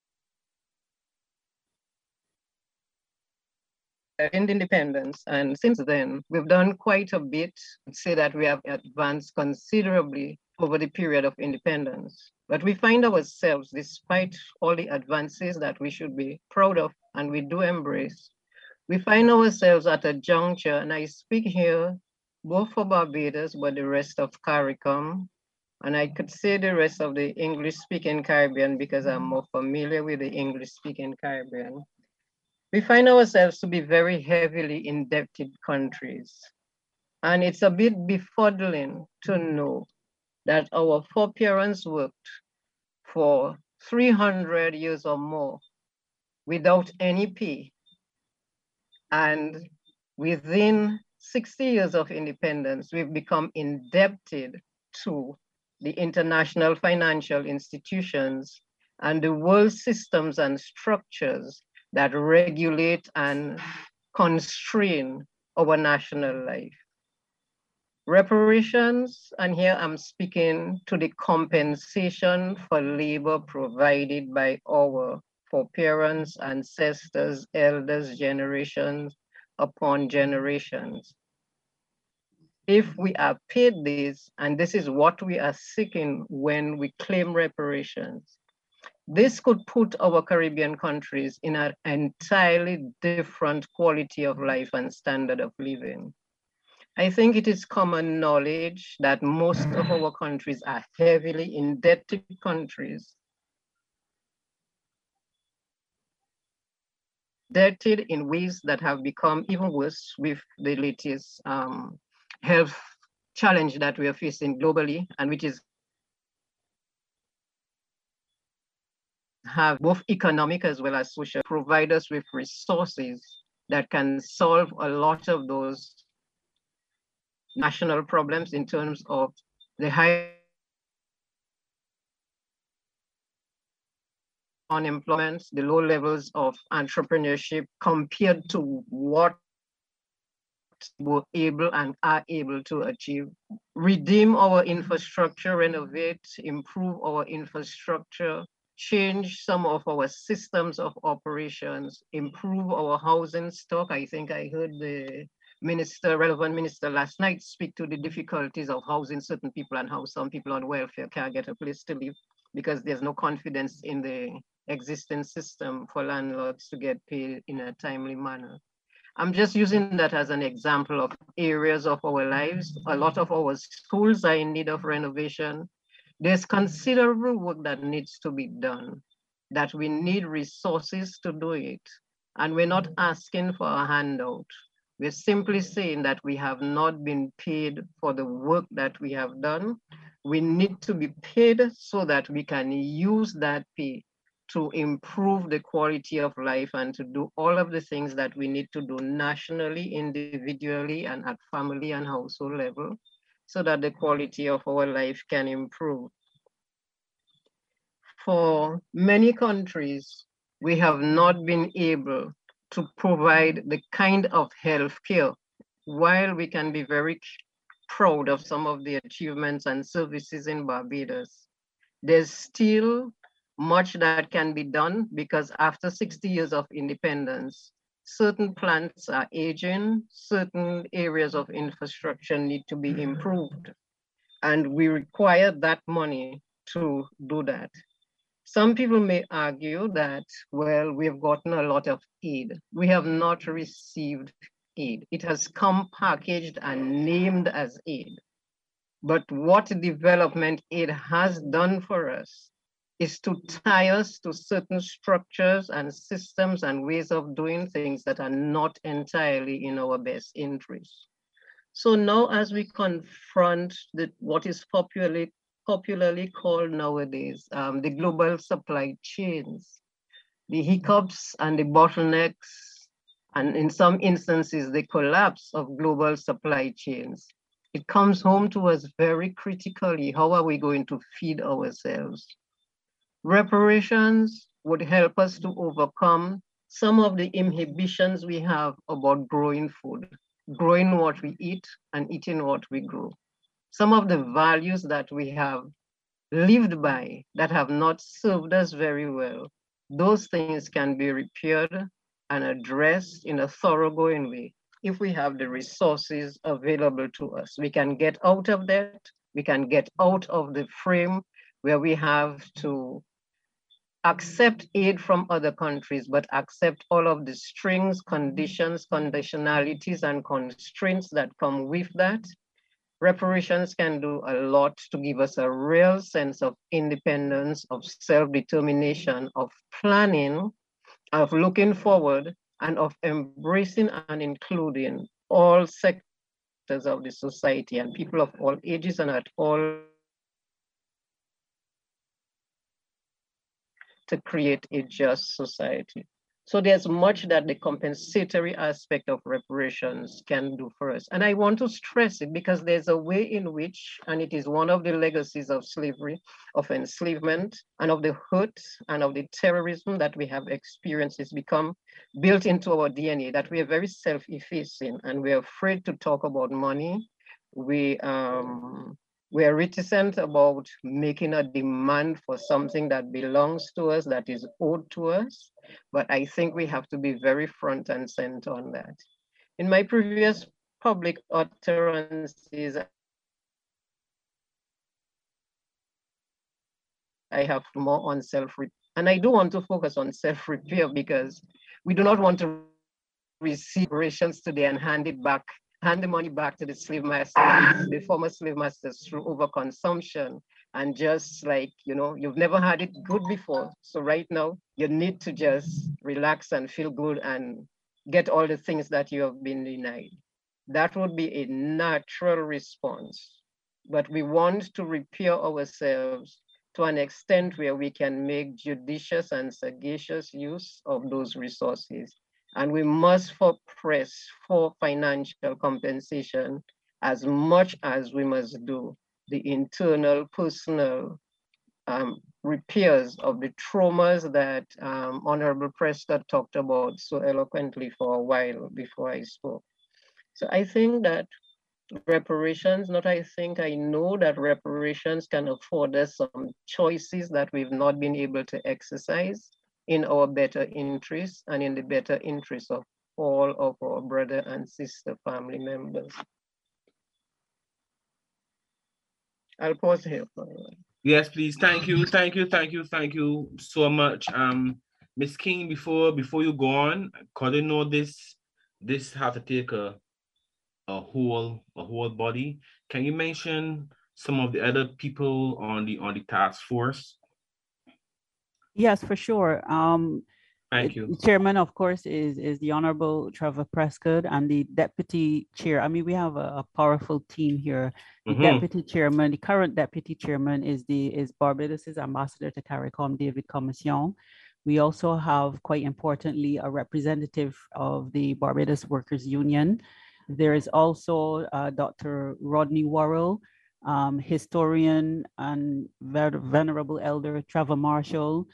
in independence, and since then, we've done quite a bit. I'd say that we have advanced considerably over the period of independence. But we find ourselves, despite all the advances that we should be proud of and we do embrace, we find ourselves at a juncture, and I speak here both for Barbados, but the rest of CARICOM, and I could say the rest of the English-speaking Caribbean because I'm more familiar with the English-speaking Caribbean. We find ourselves to be very heavily indebted countries. And it's a bit befuddling to know that our foreparents worked for 300 years or more without any pay. And within 60 years of independence, we've become indebted to the international financial institutions and the world systems and structures that regulate and constrain our national life. Reparations, and here I'm speaking to the compensation for labor provided by our foreparents, ancestors, elders, generations upon generations. If we are paid this, and this is what we are seeking when we claim reparations, this could put our Caribbean countries in an entirely different quality of life and standard of living. I think it is common knowledge that most of our countries are heavily indebted countries, indebted in ways that have become even worse with the latest health challenge that we are facing globally, and which is have both economic as well as social, provide us with resources that can solve a lot of those national problems in terms of the high unemployment, the low levels of entrepreneurship compared to what we're able and are able to achieve. Redeem our infrastructure, renovate, improve our infrastructure, change some of our systems of operations, improve our housing stock. I think I heard the relevant minister last night speak to the difficulties of housing certain people and how some people on welfare can't get a place to live because there's no confidence in the existing system for landlords to get paid in a timely manner. I'm just using that as an example of areas of our lives. A lot of our schools are in need of renovation. There's considerable work that needs to be done, that we need resources to do it. And we're not asking for a handout. We're simply saying that we have not been paid for the work that we have done. We need to be paid so that we can use that pay to improve the quality of life and to do all of the things that we need to do nationally, individually, and at family and household level, so that the quality of our life can improve. For many countries, we have not been able to provide the kind of healthcare. While we can be very proud of some of the achievements and services in Barbados, there's still much that can be done because after 60 years of independence, certain plants are aging, certain areas of infrastructure need to be improved. And we require that money to do that. Some people may argue that, well, we've gotten a lot of aid. We have not received aid. It has come packaged and named as aid. But what development aid has done for us is to tie us to certain structures and systems and ways of doing things that are not entirely in our best interest. So now as we confront what is popularly called nowadays, the global supply chains, the hiccups and the bottlenecks, and in some instances, the collapse of global supply chains, it comes home to us very critically. How are we going to feed ourselves? Reparations would help us to overcome some of the inhibitions we have about growing food, growing what we eat and eating what we grow. Some of the values that we have lived by that have not served us very well, those things can be repaired and addressed in a thoroughgoing way. If we have the resources available to us, we can get out of that. We can get out of the frame where we have to accept aid from other countries, but accept all of the strings, conditions, conditionalities, and constraints that come with that. Reparations can do a lot to give us a real sense of independence, of self-determination, of planning, of looking forward, and of embracing and including all sectors of the society and people of all ages and at all to create a just society. So there's much that the compensatory aspect of reparations can do for us. And I want to stress it because there's a way in which, and it is one of the legacies of slavery, of enslavement, and of the hurt and of the terrorism that we have experienced, it's become built into our DNA, that we are very self-effacing and we're afraid to talk about money. We are reticent about making a demand for something that belongs to us, that is owed to us. But I think we have to be very front and center on that. In my previous public utterances, I have more on self-repair. And I do want to focus on self-repair because we do not want to receive reparations today and hand the money back to the slave masters, the former slave masters, through overconsumption and just like, you've never had it good before. So right now you need to just relax and feel good and get all the things that you have been denied. That would be a natural response. But we want to repair ourselves to an extent where we can make judicious and sagacious use of those resources. And we must press for financial compensation as much as we must do the internal, personal repairs of the traumas that Honorable Prescott talked about so eloquently for a while before I spoke. So I think that reparations, I know that reparations can afford us some choices that we've not been able to exercise in our better interest and in the better interest of all of our brother and sister family members. I'll pause here for a while. Yes, please. Thank you so much. Miss King, before you go on, because I know this have to take a whole body. Can you mention some of the other people on the task force? Yes, for sure. Thank you. The chairman, of course, is the Honorable Trevor Prescott, and the deputy chair. I mean, we have a powerful team here. The deputy chairman, the current deputy chairman is Barbados's ambassador to CARICOM, David Commission. We also have, quite importantly, a representative of the Barbados Workers Union. There is also Dr. Rodney Worrell, historian and venerable elder Trevor Marshall,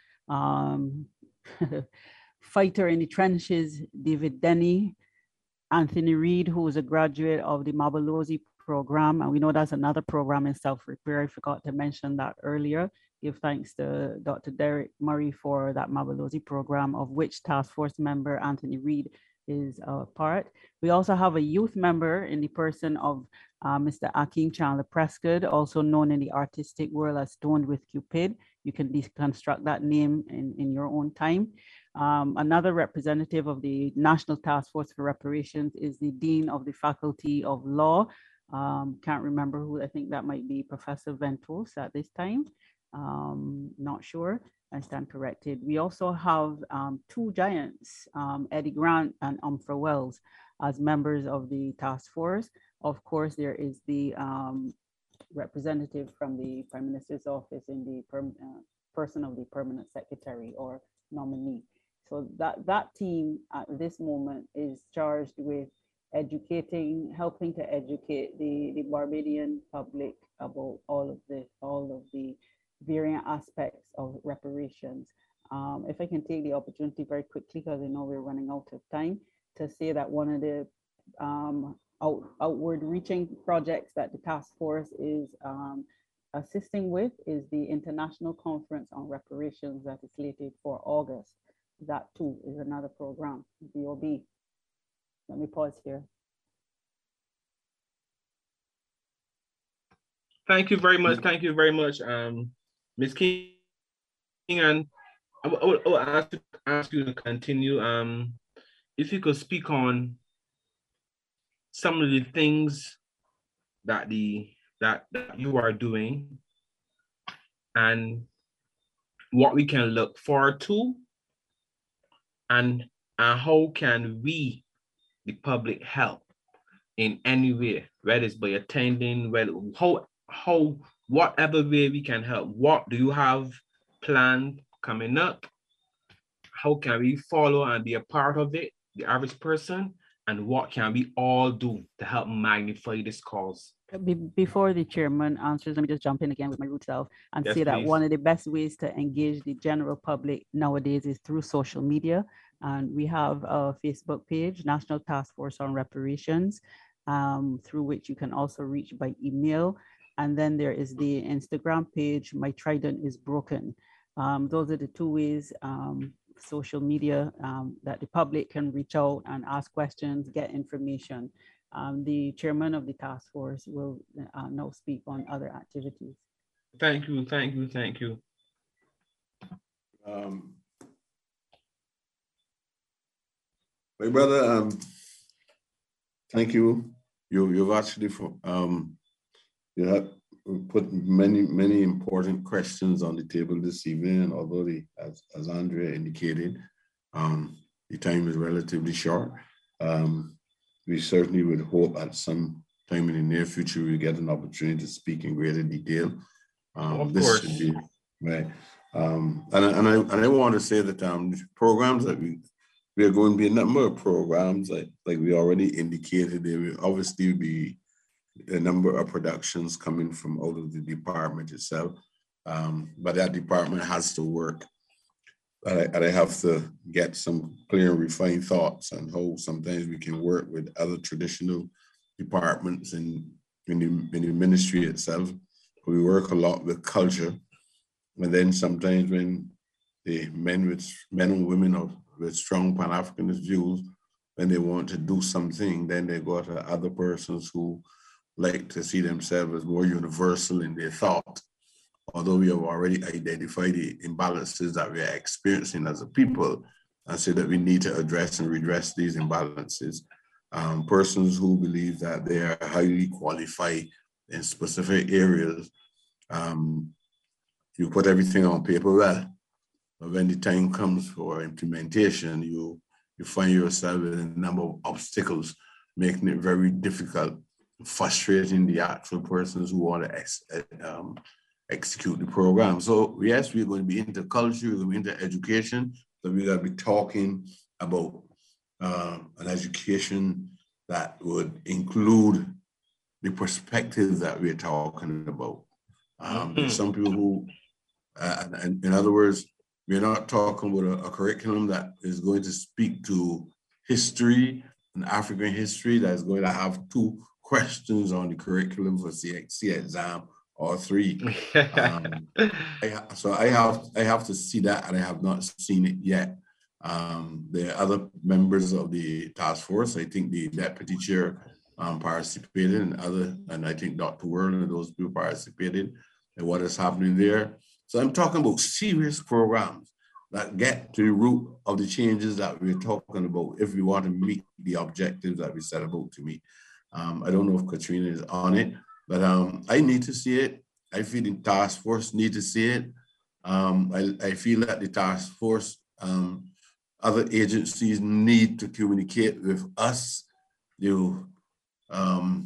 fighter in the trenches, David Denny, Anthony Reed, who is a graduate of the Mabalozi program. And we know that's another program in self-repair. I forgot to mention that earlier. Give thanks to Dr. Derek Murray for that Mabalozi program, of which task force member Anthony Reed is a part. We also have a youth member in the person of Mr. Akeem Chandler Prescott, also known in the artistic world as Stoned with Cupid. You can deconstruct that name in your own time. Another representative of the National Task Force for Reparations is the Dean of the Faculty of Law. Can't remember who. I think that might be Professor Ventos at this time. Not sure. I stand corrected. We also have two giants, Eddie Grant and Umphrey Wells, as members of the task force. Of course, there is the representative from the Prime Minister's office in the person of the permanent secretary or nominee. So that team at this moment is charged with helping to educate the Barbadian public about all of the varying aspects of reparations. If I can take the opportunity very quickly, because I know we're running out of time, to say that one of the outward reaching projects that the task force is assisting with is the International Conference on Reparations that is slated for August. That too is another program, BOB. Let me pause here. Thank you very much. Thank you very much, Ms. King. And I will ask you to continue. If you could speak on some of the things that you are doing and what we can look forward to, and how can we, the public, help in any way, whether it's by attending, how whatever way we can help. What do you have planned coming up? How can we follow and be a part of it, the average person? And what can we all do to help magnify this cause? Before the chairman answers, let me just jump in again with my root self and say that one of the best ways to engage the general public nowadays is through social media. And we have a Facebook page, National Task Force on Reparations, through which you can also reach by email. And then there is the Instagram page, My Trident is Broken. Those are the two ways, social media, that the public can reach out and ask questions, get information. The chairman of the task force will now speak on other activities. Thank you, thank you, thank you. My brother, thank you. You've actually you have put many important questions on the table this evening, and although as Andrea indicated, the time is relatively short. We certainly would hope at some time in the near future we get an opportunity to speak in greater detail. Of this course. Should be right. And I want to say that programs that we are going to be a number of programs like we already indicated. There will obviously be a number of productions coming from out of the department itself, but that department has to work. And I have to get some clear and refined thoughts on how sometimes we can work with other traditional departments in the ministry itself. We work a lot with culture, and then sometimes when the men and women with strong Pan-Africanist views, when they want to do something, then they go to other persons who like to see themselves as more universal in their thought. Although we have already identified the imbalances that we are experiencing as a people, and say that we need to address and redress these imbalances. Persons who believe that they are highly qualified in specific areas, you put everything on paper well, but when the time comes for implementation, you find yourself with a number of obstacles, making it very difficult, frustrating the actual persons who want to execute the program. So yes, we're going to be into culture, we're going to be into education, so we're going to be talking about an education that would include the perspectives that we're talking about. There's some people who, in other words, we're not talking about a curriculum that is going to speak to history and African history that is going to have 2 questions on the curriculum for CXC exam or 3. So I have to see that, and I have not seen it yet. There are other members of the task force. I think the deputy chair participated, and I think Dr. Werner, those people participated in what is happening there. So I'm talking about serious programs that get to the root of the changes that we're talking about if we want to meet the objectives that we set about to meet. I don't know if Katrina is on it, but I need to see it. I feel the task force need to see it. I feel that the task force, other agencies need to communicate with us. I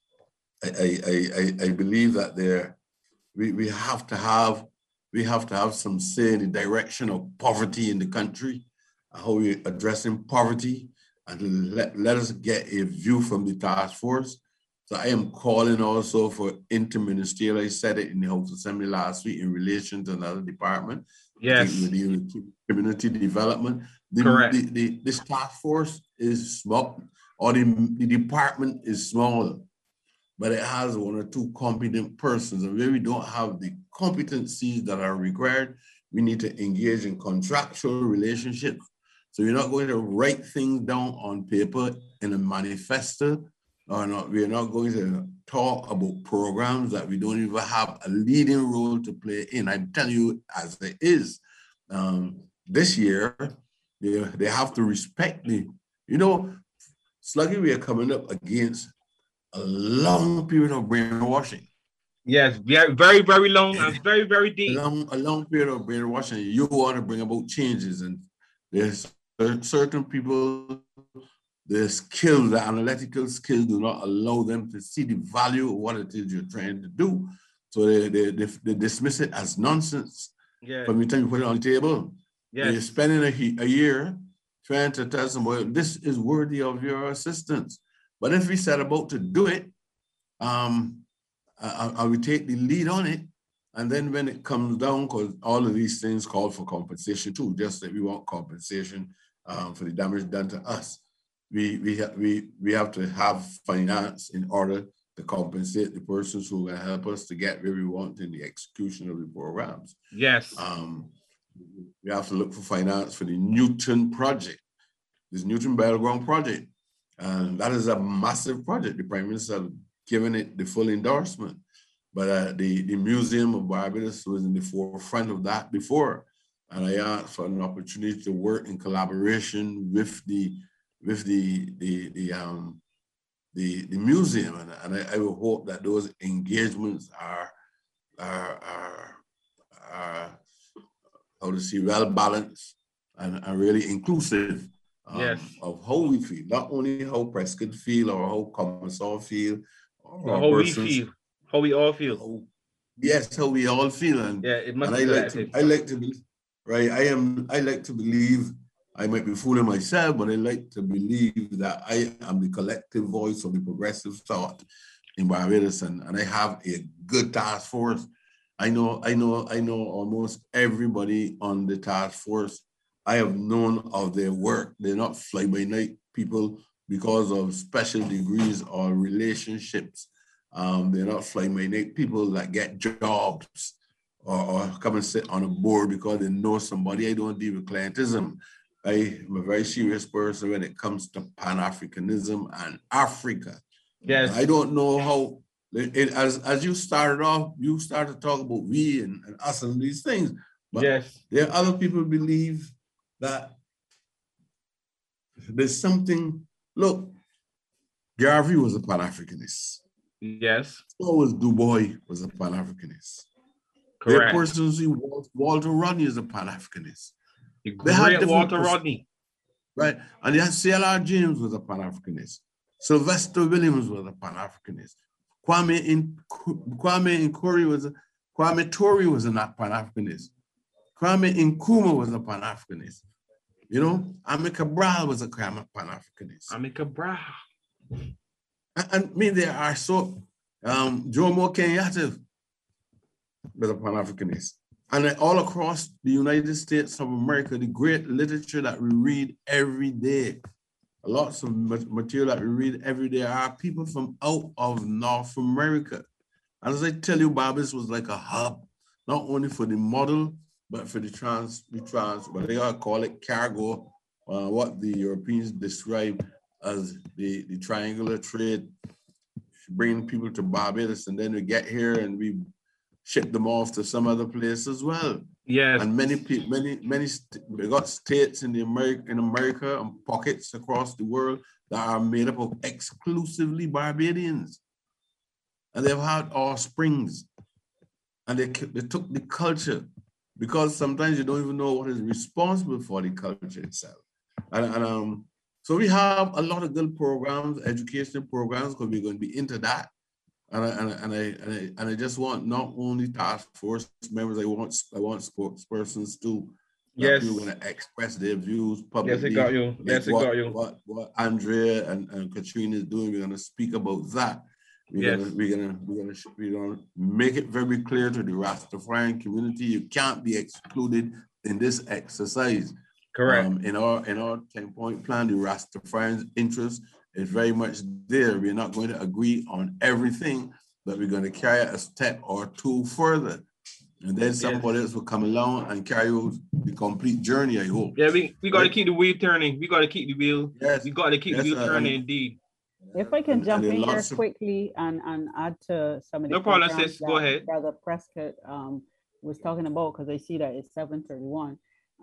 believe that we have to have some say in the direction of poverty in the country, how we're addressing poverty, and let us get a view from the task force. So I am calling also for interministerial. I said it in the House Assembly last week in relation to another department. Yes. We're dealing with community development. Correct. This task force is small, or the department is small, but it has one or two competent persons. And where we don't have the competencies that are required, we need to engage in contractual relationships. So we're not going to write things down on paper in a manifesto, or not. We're not going to talk about programs that we don't even have a leading role to play in. I tell you as it is. This year, they have to respect me. You know, Sluggy, we are coming up against a long period of brainwashing. Yes, very, very, very long and very, very deep. A long period of brainwashing. You want to bring about changes, and there's certain people, their skills, the analytical skills do not allow them to see the value of what it is you're trying to do. So they dismiss it as nonsense. Yeah. From the time you put it on the table. Yes. You're spending a year trying to tell somebody this is worthy of your assistance. But if we set about to do it, I will take the lead on it. And then when it comes down, because all of these things call for compensation too, just that we want compensation for the damage done to us. We have to have finance in order to compensate the persons who will help us to get where we want in the execution of the programs. Yes. We have to look for finance for the Newton project, this Newton Battleground project. And that is a massive project. The Prime Minister has given it the full endorsement. But the Museum of Barbados was in the forefront of that before. And I asked for an opportunity to work in collaboration with the museum. And I will hope that those engagements are how to say, well balanced and really inclusive of how we feel, not only how Prescott feel or how Commissar feel, or how we feel, how we all feel. How we all feel. And yeah, it must and be I like to be right. I like to believe, I might be fooling myself, but I like to believe that I am the collective voice of the progressive thought in Barbados, and I have a good task force. I know almost everybody on the task force. I have known of their work. They're not fly-by-night people because of special degrees or relationships. They're not fly-by-night people that get jobs or come and sit on a board because they know somebody. I don't deal with clientism. I am a very serious person when it comes to Pan-Africanism and Africa. Yes. I don't know how. As you started off, you started to talk about we and us and these things. But yes, there are other people who believe that there's something. Look, Garvey was a Pan-Africanist. Yes. So was Du Bois was a Pan-Africanist. Correct. There are persons who Walter Rodney is a Pan-Africanist. The great Walter Rodney. Right. And you have C.L.R. James was a Pan-Africanist. Sylvester Williams was a Pan-Africanist. Kwame Nkrumah Kwame Tori was a Pan-Africanist. Kwame Nkrumah was a Pan-Africanist. You know, Amilcar Cabral was a Pan-Africanist. Amilcar Cabral. I mean, there are so, Jomo Kenyatta was a Pan-Africanist. And all across the United States of America, the great literature that we read every day, lots of material that we read every day are people from out of North America. And as I tell you, Barbados was like a hub, not only for the model, but for what they all call it cargo, what the Europeans describe as the triangular trade, bringing people to Barbados, and then we get here and we ship them off to some other place as well. Yes. And we got states in America and pockets across the world that are made up of exclusively Barbadians. And they've had offsprings. And they took the culture, because sometimes you don't even know what is responsible for the culture itself. And so we have a lot of good programs, educational programs, because we're going to be into that. And I just want not only task force members, I want spokespersons too. Yes. People are going to express their views publicly. Yes, it got you. Yes, it got you. What Andrea and Katrina is doing, we're going to speak about that. We're gonna make it very clear to the Rastafarian community, you can't be excluded in this exercise. Correct. In our 10-point plan, the Rastafarians' interest is very much there. We're not going to agree on everything, but we're going to carry a step or two further. And then somebody else will come along and carry out the complete journey, I hope. Yeah, we got to keep the wheel turning. We got to keep the wheel. Yes. We got to keep the wheel turning, indeed. If I can jump in here quickly and add to some of the problem, sis. Go ahead. Brother Prescott was talking about, because I see that it's 7:31.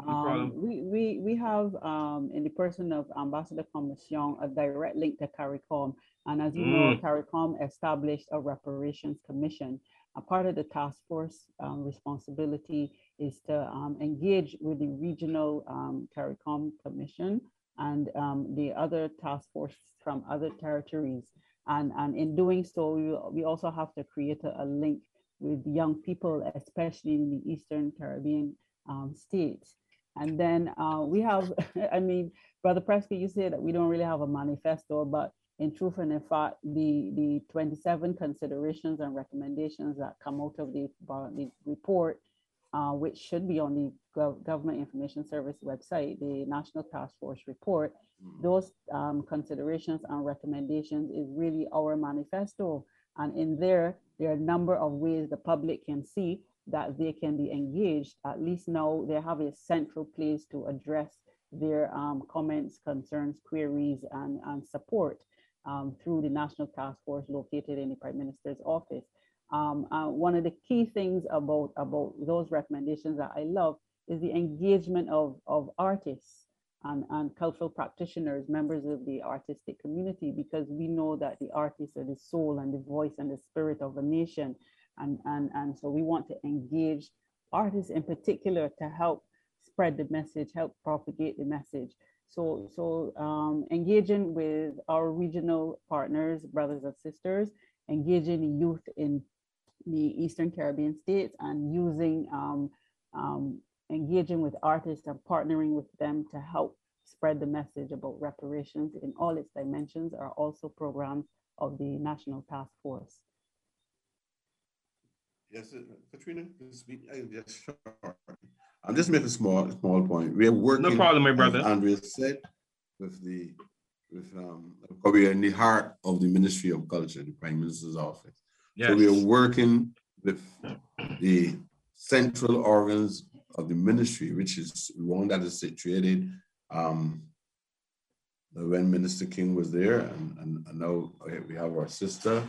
We have in the person of Ambassador Commission a direct link to CARICOM, and as you know, CARICOM established a reparations commission. A part of the task force responsibility is to engage with the regional CARICOM commission and the other task force from other territories. And in doing so, we also have to create a link with young people, especially in the Eastern Caribbean states. And then we have, I mean, Brother Prescott, you say that we don't really have a manifesto, but in truth and in fact, the 27 considerations and recommendations that come out of the report, which should be on the Government Information Service website, the National Task Force report, those considerations and recommendations is really our manifesto. And in there are a number of ways the public can see that they can be engaged. At least now they have a central place to address their comments, concerns, queries, and support through the National Task Force located in the Prime Minister's office. One of the key things about those recommendations that I love is the engagement of artists and cultural practitioners, members of the artistic community, because we know that the artists are the soul and the voice and the spirit of a nation. And so we want to engage artists in particular to help spread the message, help propagate the message. So engaging with our regional partners, brothers and sisters, engaging the youth in the Eastern Caribbean states, and using engaging with artists and partnering with them to help spread the message about reparations in all its dimensions are also programs of the National Task Force. Yes, Katrina, yes, sure. I'm just making a small point. We are working. No problem, my brother. As Andrea said, with we are in the heart of the Ministry of Culture, the Prime Minister's office. Yes. So we are working with the central organs of the ministry, which is one that is situated when Minister King was there, and now we have our sister.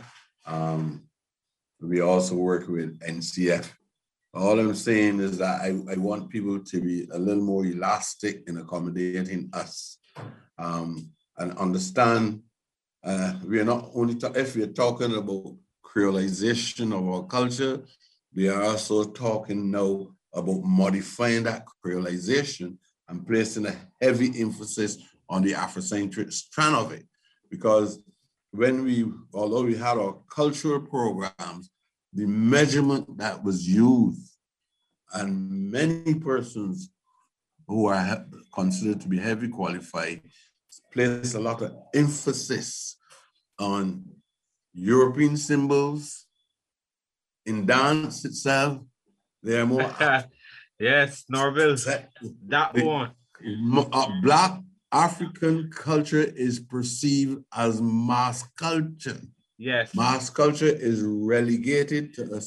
We also work with NCF. All I'm saying is that I want people to be a little more elastic in accommodating us and understand we are not only, if we are talking about creolization of our culture, we are also talking now about modifying that creolization and placing a heavy emphasis on the Afrocentric strand of it. Because although we had our cultural programs, the measurement that was used, and many persons who are considered to be heavy qualified place a lot of emphasis on European symbols. In dance itself, there are more. Yes, Norville, that one. Black African culture is perceived as mass culture. Yes. Mass culture is relegated to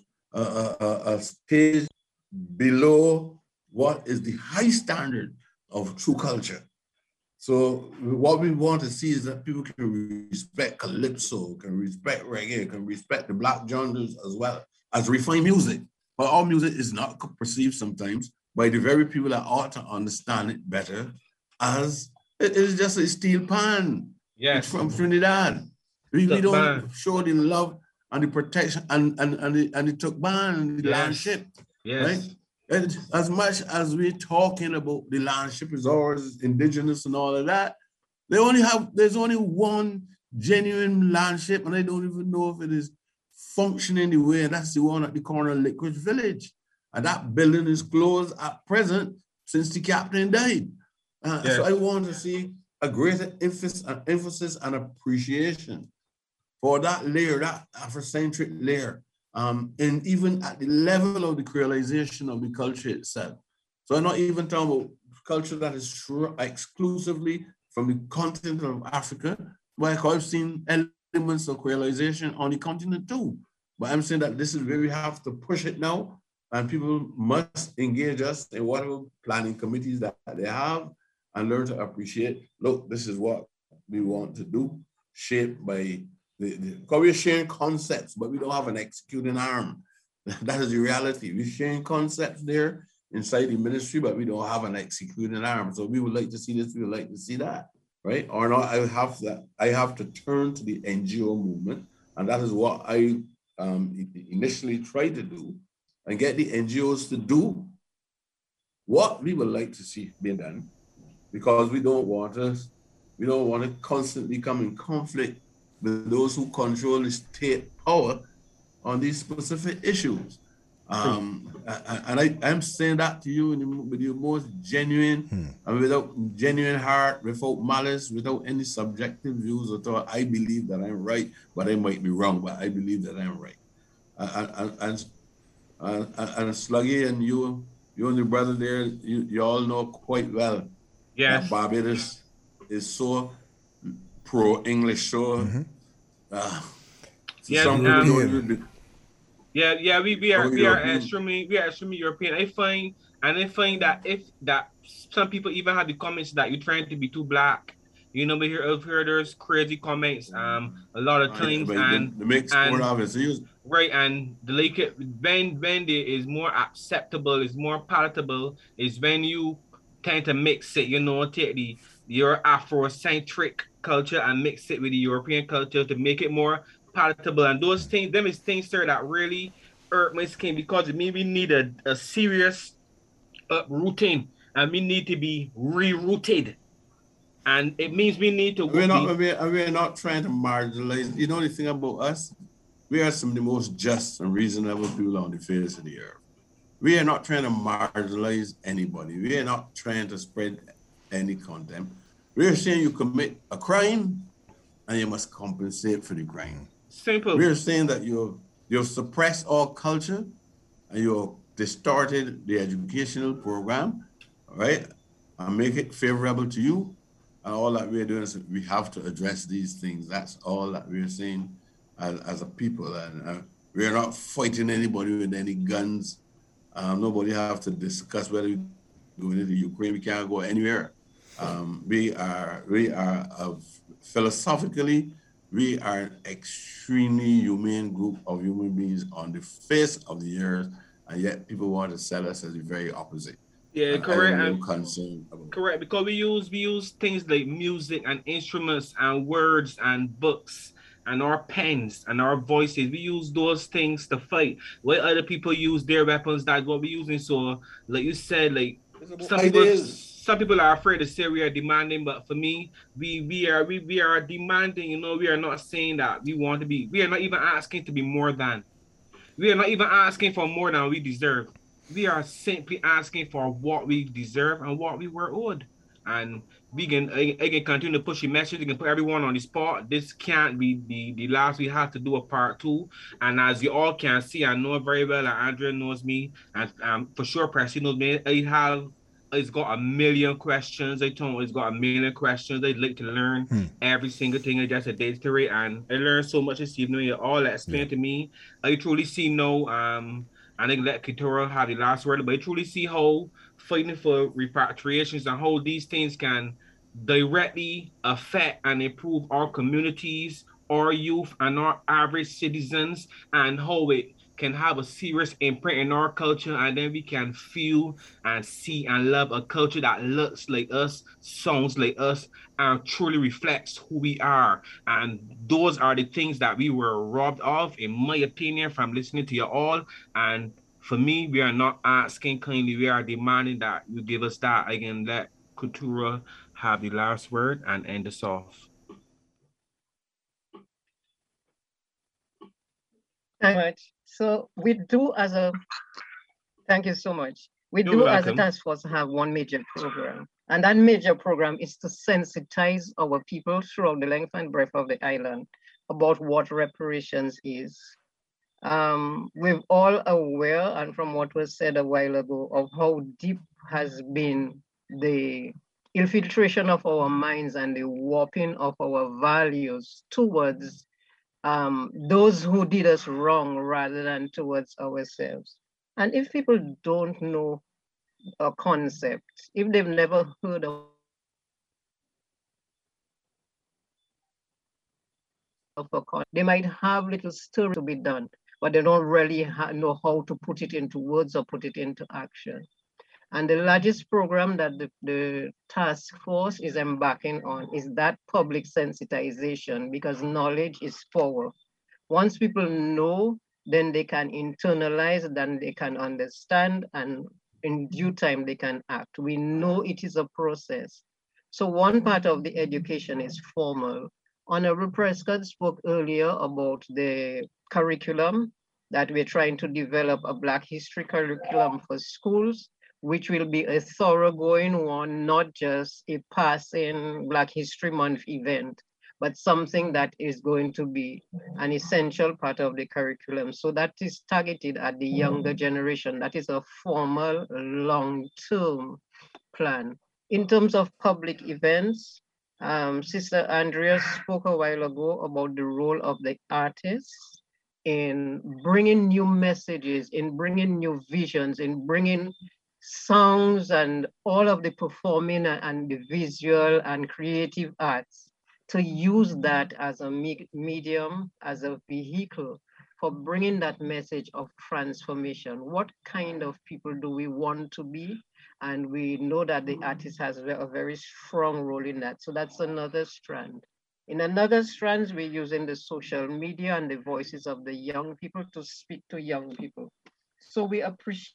a stage below what is the high standard of true culture. So what we want to see is that people can respect calypso, can respect reggae, can respect the black genres as well as refined music. But our music is not perceived sometimes by the very people that ought to understand it better as it is just a steel pan. Yes. From Trinidad. We don't show the love and the protection and the Tukban and the landship. Yes. Right? And as much as we're talking about the landship is ours, indigenous and all of that, there's only one genuine landship, and I don't even know if it is functioning the way, and that's the one at the corner of Liquid Village. And that building is closed at present since the captain died. So I want to see a greater emphasis and appreciation for that layer, that Afrocentric layer, and even at the level of the creolization of the culture itself. So I'm not even talking about culture that is exclusively from the continent of Africa, Well, I've seen elements of creolization on the continent too. But I'm saying that this is where we have to push it now, and people must engage us in whatever planning committees that they have and learn to appreciate, look, this is what we want to do, shaped by because we're sharing concepts, but we don't have an executing arm. That is the reality. We're sharing concepts there inside the ministry, but we don't have an executing arm. So we would like to see this, we would like to see that, right? Or not, I have to turn to the NGO movement, and that is what I initially tried to do, and get the NGOs to do what we would like to see being done, because we don't want to constantly come in conflict with those who control the state power on these specific issues. And I'm saying that to you with your most genuine and without genuine heart, without malice, without any subjective views at all. I believe that I'm right, but I might be wrong, but I believe that I'm right. And Sluggy and you and your brother there, you all know quite well that Barbados is so pro-English, so we are extremely European. I find that that some people even have the comments that you're trying to be too black. You know, I've heard there's crazy comments a lot of times, right, and the like when there is more acceptable, is more palatable, is when you tend to mix it, you know, take your Afrocentric culture and mix it with the European culture to make it more palatable. And those things, them is things, sir, that really hurt my skin, because it means we need a serious uprooting, and we need to be rerouted. And it means we need to. We're not trying to marginalize. You know the thing about us? We are some of the most just and reasonable people on the face of the earth. We are not trying to marginalize anybody. We are not trying to spread any contempt. We are saying you commit a crime and you must compensate for the crime. Simple. We are saying that you've suppressed all culture and you've distorted the educational program, right? And make it favorable to you. And all that we're doing is we have to address these things. That's all that we're saying as a people. And we're not fighting anybody with any guns. Nobody have to discuss whether we go into Ukraine. We can't go anywhere. We are philosophically, we are an extremely humane group of human beings on the face of the earth, and yet people want to sell us as the very opposite. Yeah, correct. Correct, because we use things like music and instruments and words and books and our pens and our voices. We use those things to fight. While other people use their weapons, that's what we're using. So, like you said, like some people are afraid to say we are demanding, but for me, we are demanding. You know, we are not saying that we want to be. We are not even asking to be more than. We are not even asking for more than we deserve. We are simply asking for what we deserve and what we were owed. And I can continue to push the message. You can put everyone on the spot. This can't be the last. We have to do a part 2. And as you all can see, I know very well that Andrea knows me, and for sure Pressy knows me. It's got a million questions. It's got a million questions. I'd like to learn every single thing. I just a day to it, and I learned so much this evening. You all explained to me. I truly see I think let Keturah have the last word, but I truly see how fighting for repatriations and how these things can directly affect and improve our communities, our youth, and our average citizens, and how it can have a serious imprint in our culture, and then we can feel and see and love a culture that looks like us, sounds like us, and truly reflects who we are. And those are the things that we were robbed of, in my opinion, from listening to you all. And for me, we are not asking kindly, we are demanding that you give us that. I can let Keturah have the last word and end us off. Thank you much. So we do thank you so much. We You're do welcome. as a task force have one major program, and that major program is to sensitize our people throughout the length and breadth of the island about what reparations is. We're all aware, and from what was said a while ago, of how deep has been the infiltration of our minds and the warping of our values towards those who did us wrong rather than towards ourselves. And if people don't know a concept, if they've never heard of a concept, they might have little story to be done, but they don't really know how to put it into words or put it into action. And the largest program that the task force is embarking on is that public sensitization, because knowledge is power. Once people know, then they can internalize, then they can understand, and in due time they can act. We know it is a process. So one part of the education is formal. Honorable Prescott spoke earlier about the curriculum that we're trying to develop, a Black history curriculum for schools, which will be a thoroughgoing one, not just a passing Black History Month event, but something that is going to be an essential part of the curriculum. So that is targeted at the younger generation. That is a formal long-term plan. In terms of public events, Sister Andrea spoke a while ago about the role of the artists in bringing new messages, in bringing new visions, in bringing songs and all of the performing and the visual and creative arts, to use that as a medium, as a vehicle for bringing that message of transformation. What kind of people do we want to be? And we know that the artist has a very strong role in that. So that's another strand. In another strand, we're using the social media and the voices of the young people to speak to young people. So we appreciate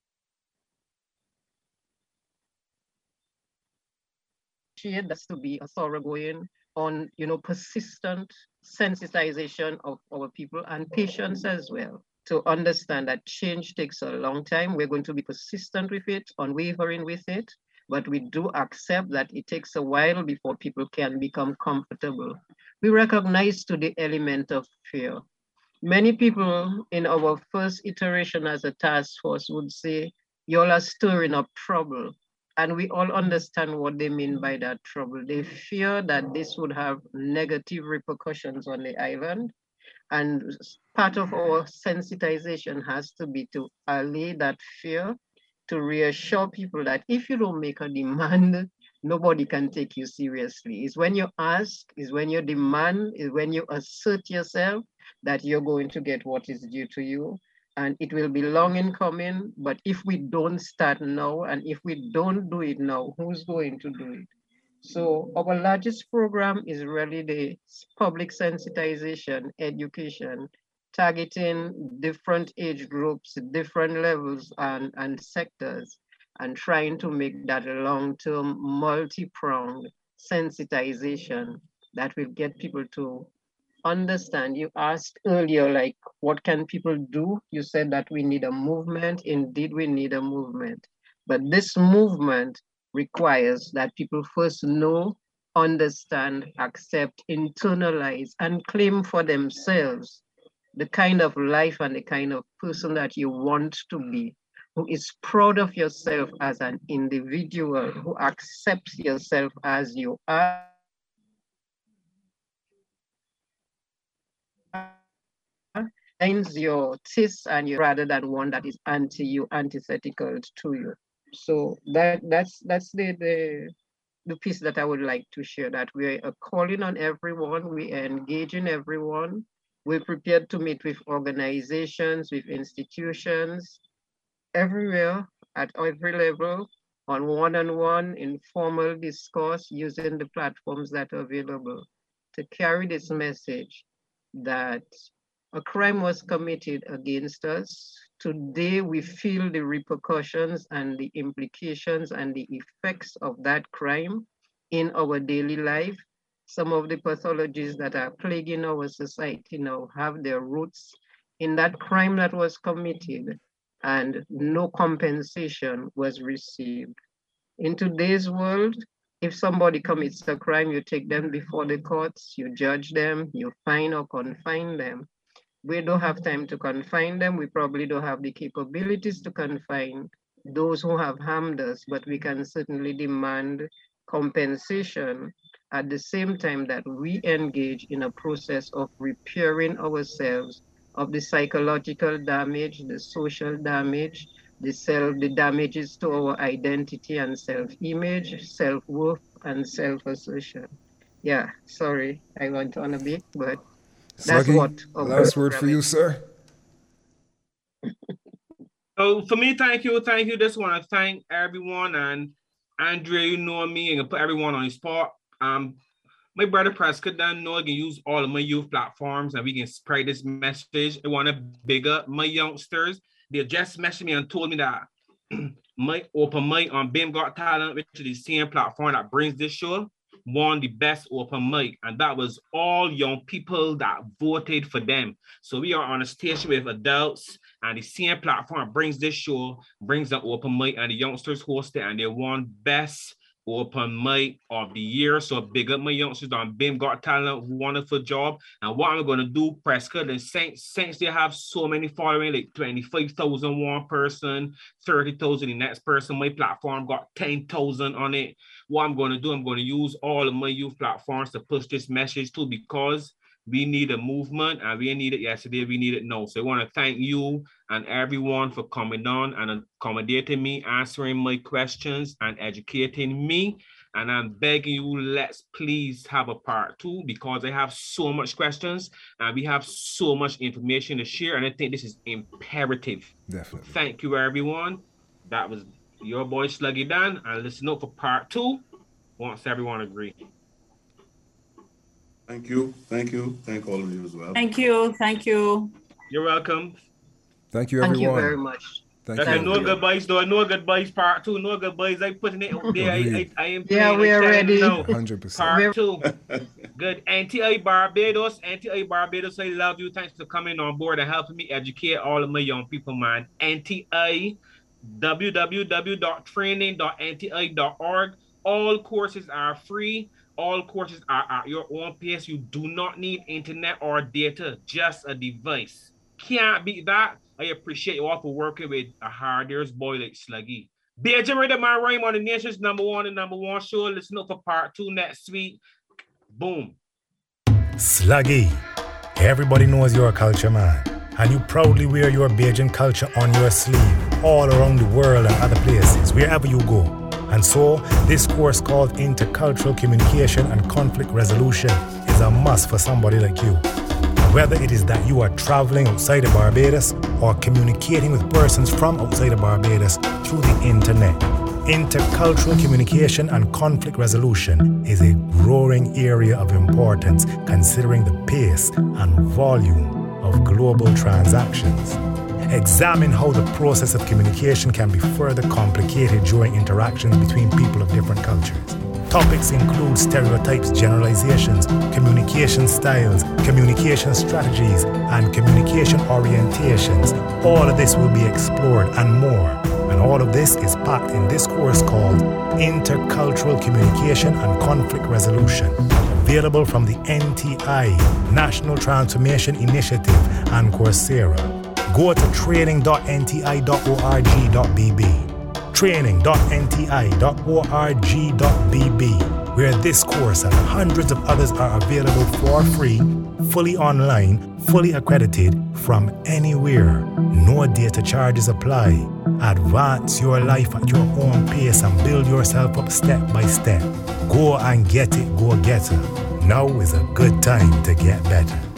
that to be a thoroughgoing on, persistent sensitization of our people and patience as well, to understand that change takes a long time. We're going to be persistent with it, unwavering with it, but we do accept that it takes a while before people can become comfortable. We recognize to the element of fear. Many people in our first iteration as a task force would say, y'all are stirring up trouble. And we all understand what they mean by that trouble. They fear that this would have negative repercussions on the island. And part of our sensitization has to be to allay that fear, to reassure people that if you don't make a demand, nobody can take you seriously. It's when you ask, is when you demand, is when you assert yourself that you're going to get what is due to you. And it will be long in coming, but if we don't start now, and if we don't do it now, who's going to do it? So our largest program is really the public sensitization, education, targeting different age groups, different levels and sectors, and trying to make that a long-term, multi-pronged sensitization that will get people to understand. You asked earlier, like, what can people do? You said that we need a movement. Indeed, we need a movement. But this movement requires that people first know, understand, accept, internalize, and claim for themselves the kind of life and the kind of person that you want to be, who is proud of yourself as an individual, who accepts yourself as you are, finds your taste and you, rather than one that is anti-you, antithetical to you. So that's the piece that I would like to share, that we are calling on everyone, we are engaging everyone. We're prepared to meet with organizations, with institutions, everywhere, at every level, on one-on-one, informal discourse, using the platforms that are available to carry this message that a crime was committed against us. Today, we feel the repercussions and the implications and the effects of that crime in our daily life. Some of the pathologies that are plaguing our society now have their roots in that crime that was committed and no compensation was received. In today's world, if somebody commits a crime, you take them before the courts, you judge them, you fine or confine them. We don't have time to confine them. We probably don't have the capabilities to confine those who have harmed us, but we can certainly demand compensation at the same time that we engage in a process of repairing ourselves of the psychological damage, the social damage, the damages to our identity and self-image, self-worth, and self-assertion. Yeah, sorry, I went on a bit, but that's Sluggy, what. last word for you, sir. So for me, thank you. Just want to thank everyone, and Andrea, you know me, and put everyone on the spot. My brother Prescott done know I can use all of my youth platforms and we can spread this message. I want to big up my youngsters. They just messaged me and told me that my open mic on BIM Got Talent, which is the same platform that brings this show, won the best open mic. And that was all young people that voted for them. So we are on a station with adults, and the same platform brings this show, brings the open mic, and the youngsters host it, and they won best open mic of the year. So big up my youngsters on BIM Got Talent, wonderful job. And what I'm going to do, Prescott and Saints, they have so many following, like 25,000 one person, 30,000 the next person. My platform got 10,000 on it. What I'm going to do, I'm going to use all of my youth platforms to push this message too, because we need a movement, and we need it yesterday, we need it now. So I want to thank you and everyone for coming on and accommodating me, answering my questions and educating me. And I'm begging you, let's please have a part 2, because I have so much questions and we have so much information to share. And I think this is imperative. Definitely. Thank you, everyone. That was your boy Sluggy Dan. And listen up for part 2 once everyone agrees. Thank you. Thank all of you as well. Thank you. You're welcome. Thank you, everyone. Thank you very much. Thank you. No goodbyes, though. No goodbyes, part 2. No goodbyes. I putting it out there. I am. Yeah, we are ready. 100%. Part 2. Good. NTI Barbados. I love you. Thanks for coming on board and helping me educate all of my young people, man. NTI, www.training.nti.org. All courses are free. All courses are at your own pace. You do not need internet or data, just a device. Can't beat that. I appreciate you all for working with a hard-ears boy like Sluggy. Beijing Rhythm and Rhyme on the nation's number one show. Listen up for part 2 next week. Boom. Sluggy, everybody knows you're a culture man, and you proudly wear your Bajan culture on your sleeve all around the world and other places, wherever you go. And so, this course called Intercultural Communication and Conflict Resolution is a must for somebody like you. Whether it is that you are traveling outside of Barbados or communicating with persons from outside of Barbados through the internet, intercultural communication and conflict resolution is a growing area of importance considering the pace and volume of global transactions. Examine how the process of communication can be further complicated during interactions between people of different cultures. Topics include stereotypes, generalizations, communication styles, communication strategies, and communication orientations. All of this will be explored and more. And all of this is packed in this course called Intercultural Communication and Conflict Resolution, available from the NTI, National Transformation Initiative, and Coursera. Go to training.nti.org.bb, training.nti.org.bb, where this course and hundreds of others are available for free, fully online, fully accredited from anywhere. No data charges apply. Advance your life at your own pace and build yourself up step by step. Go and get it, go getter. Now is a good time to get better.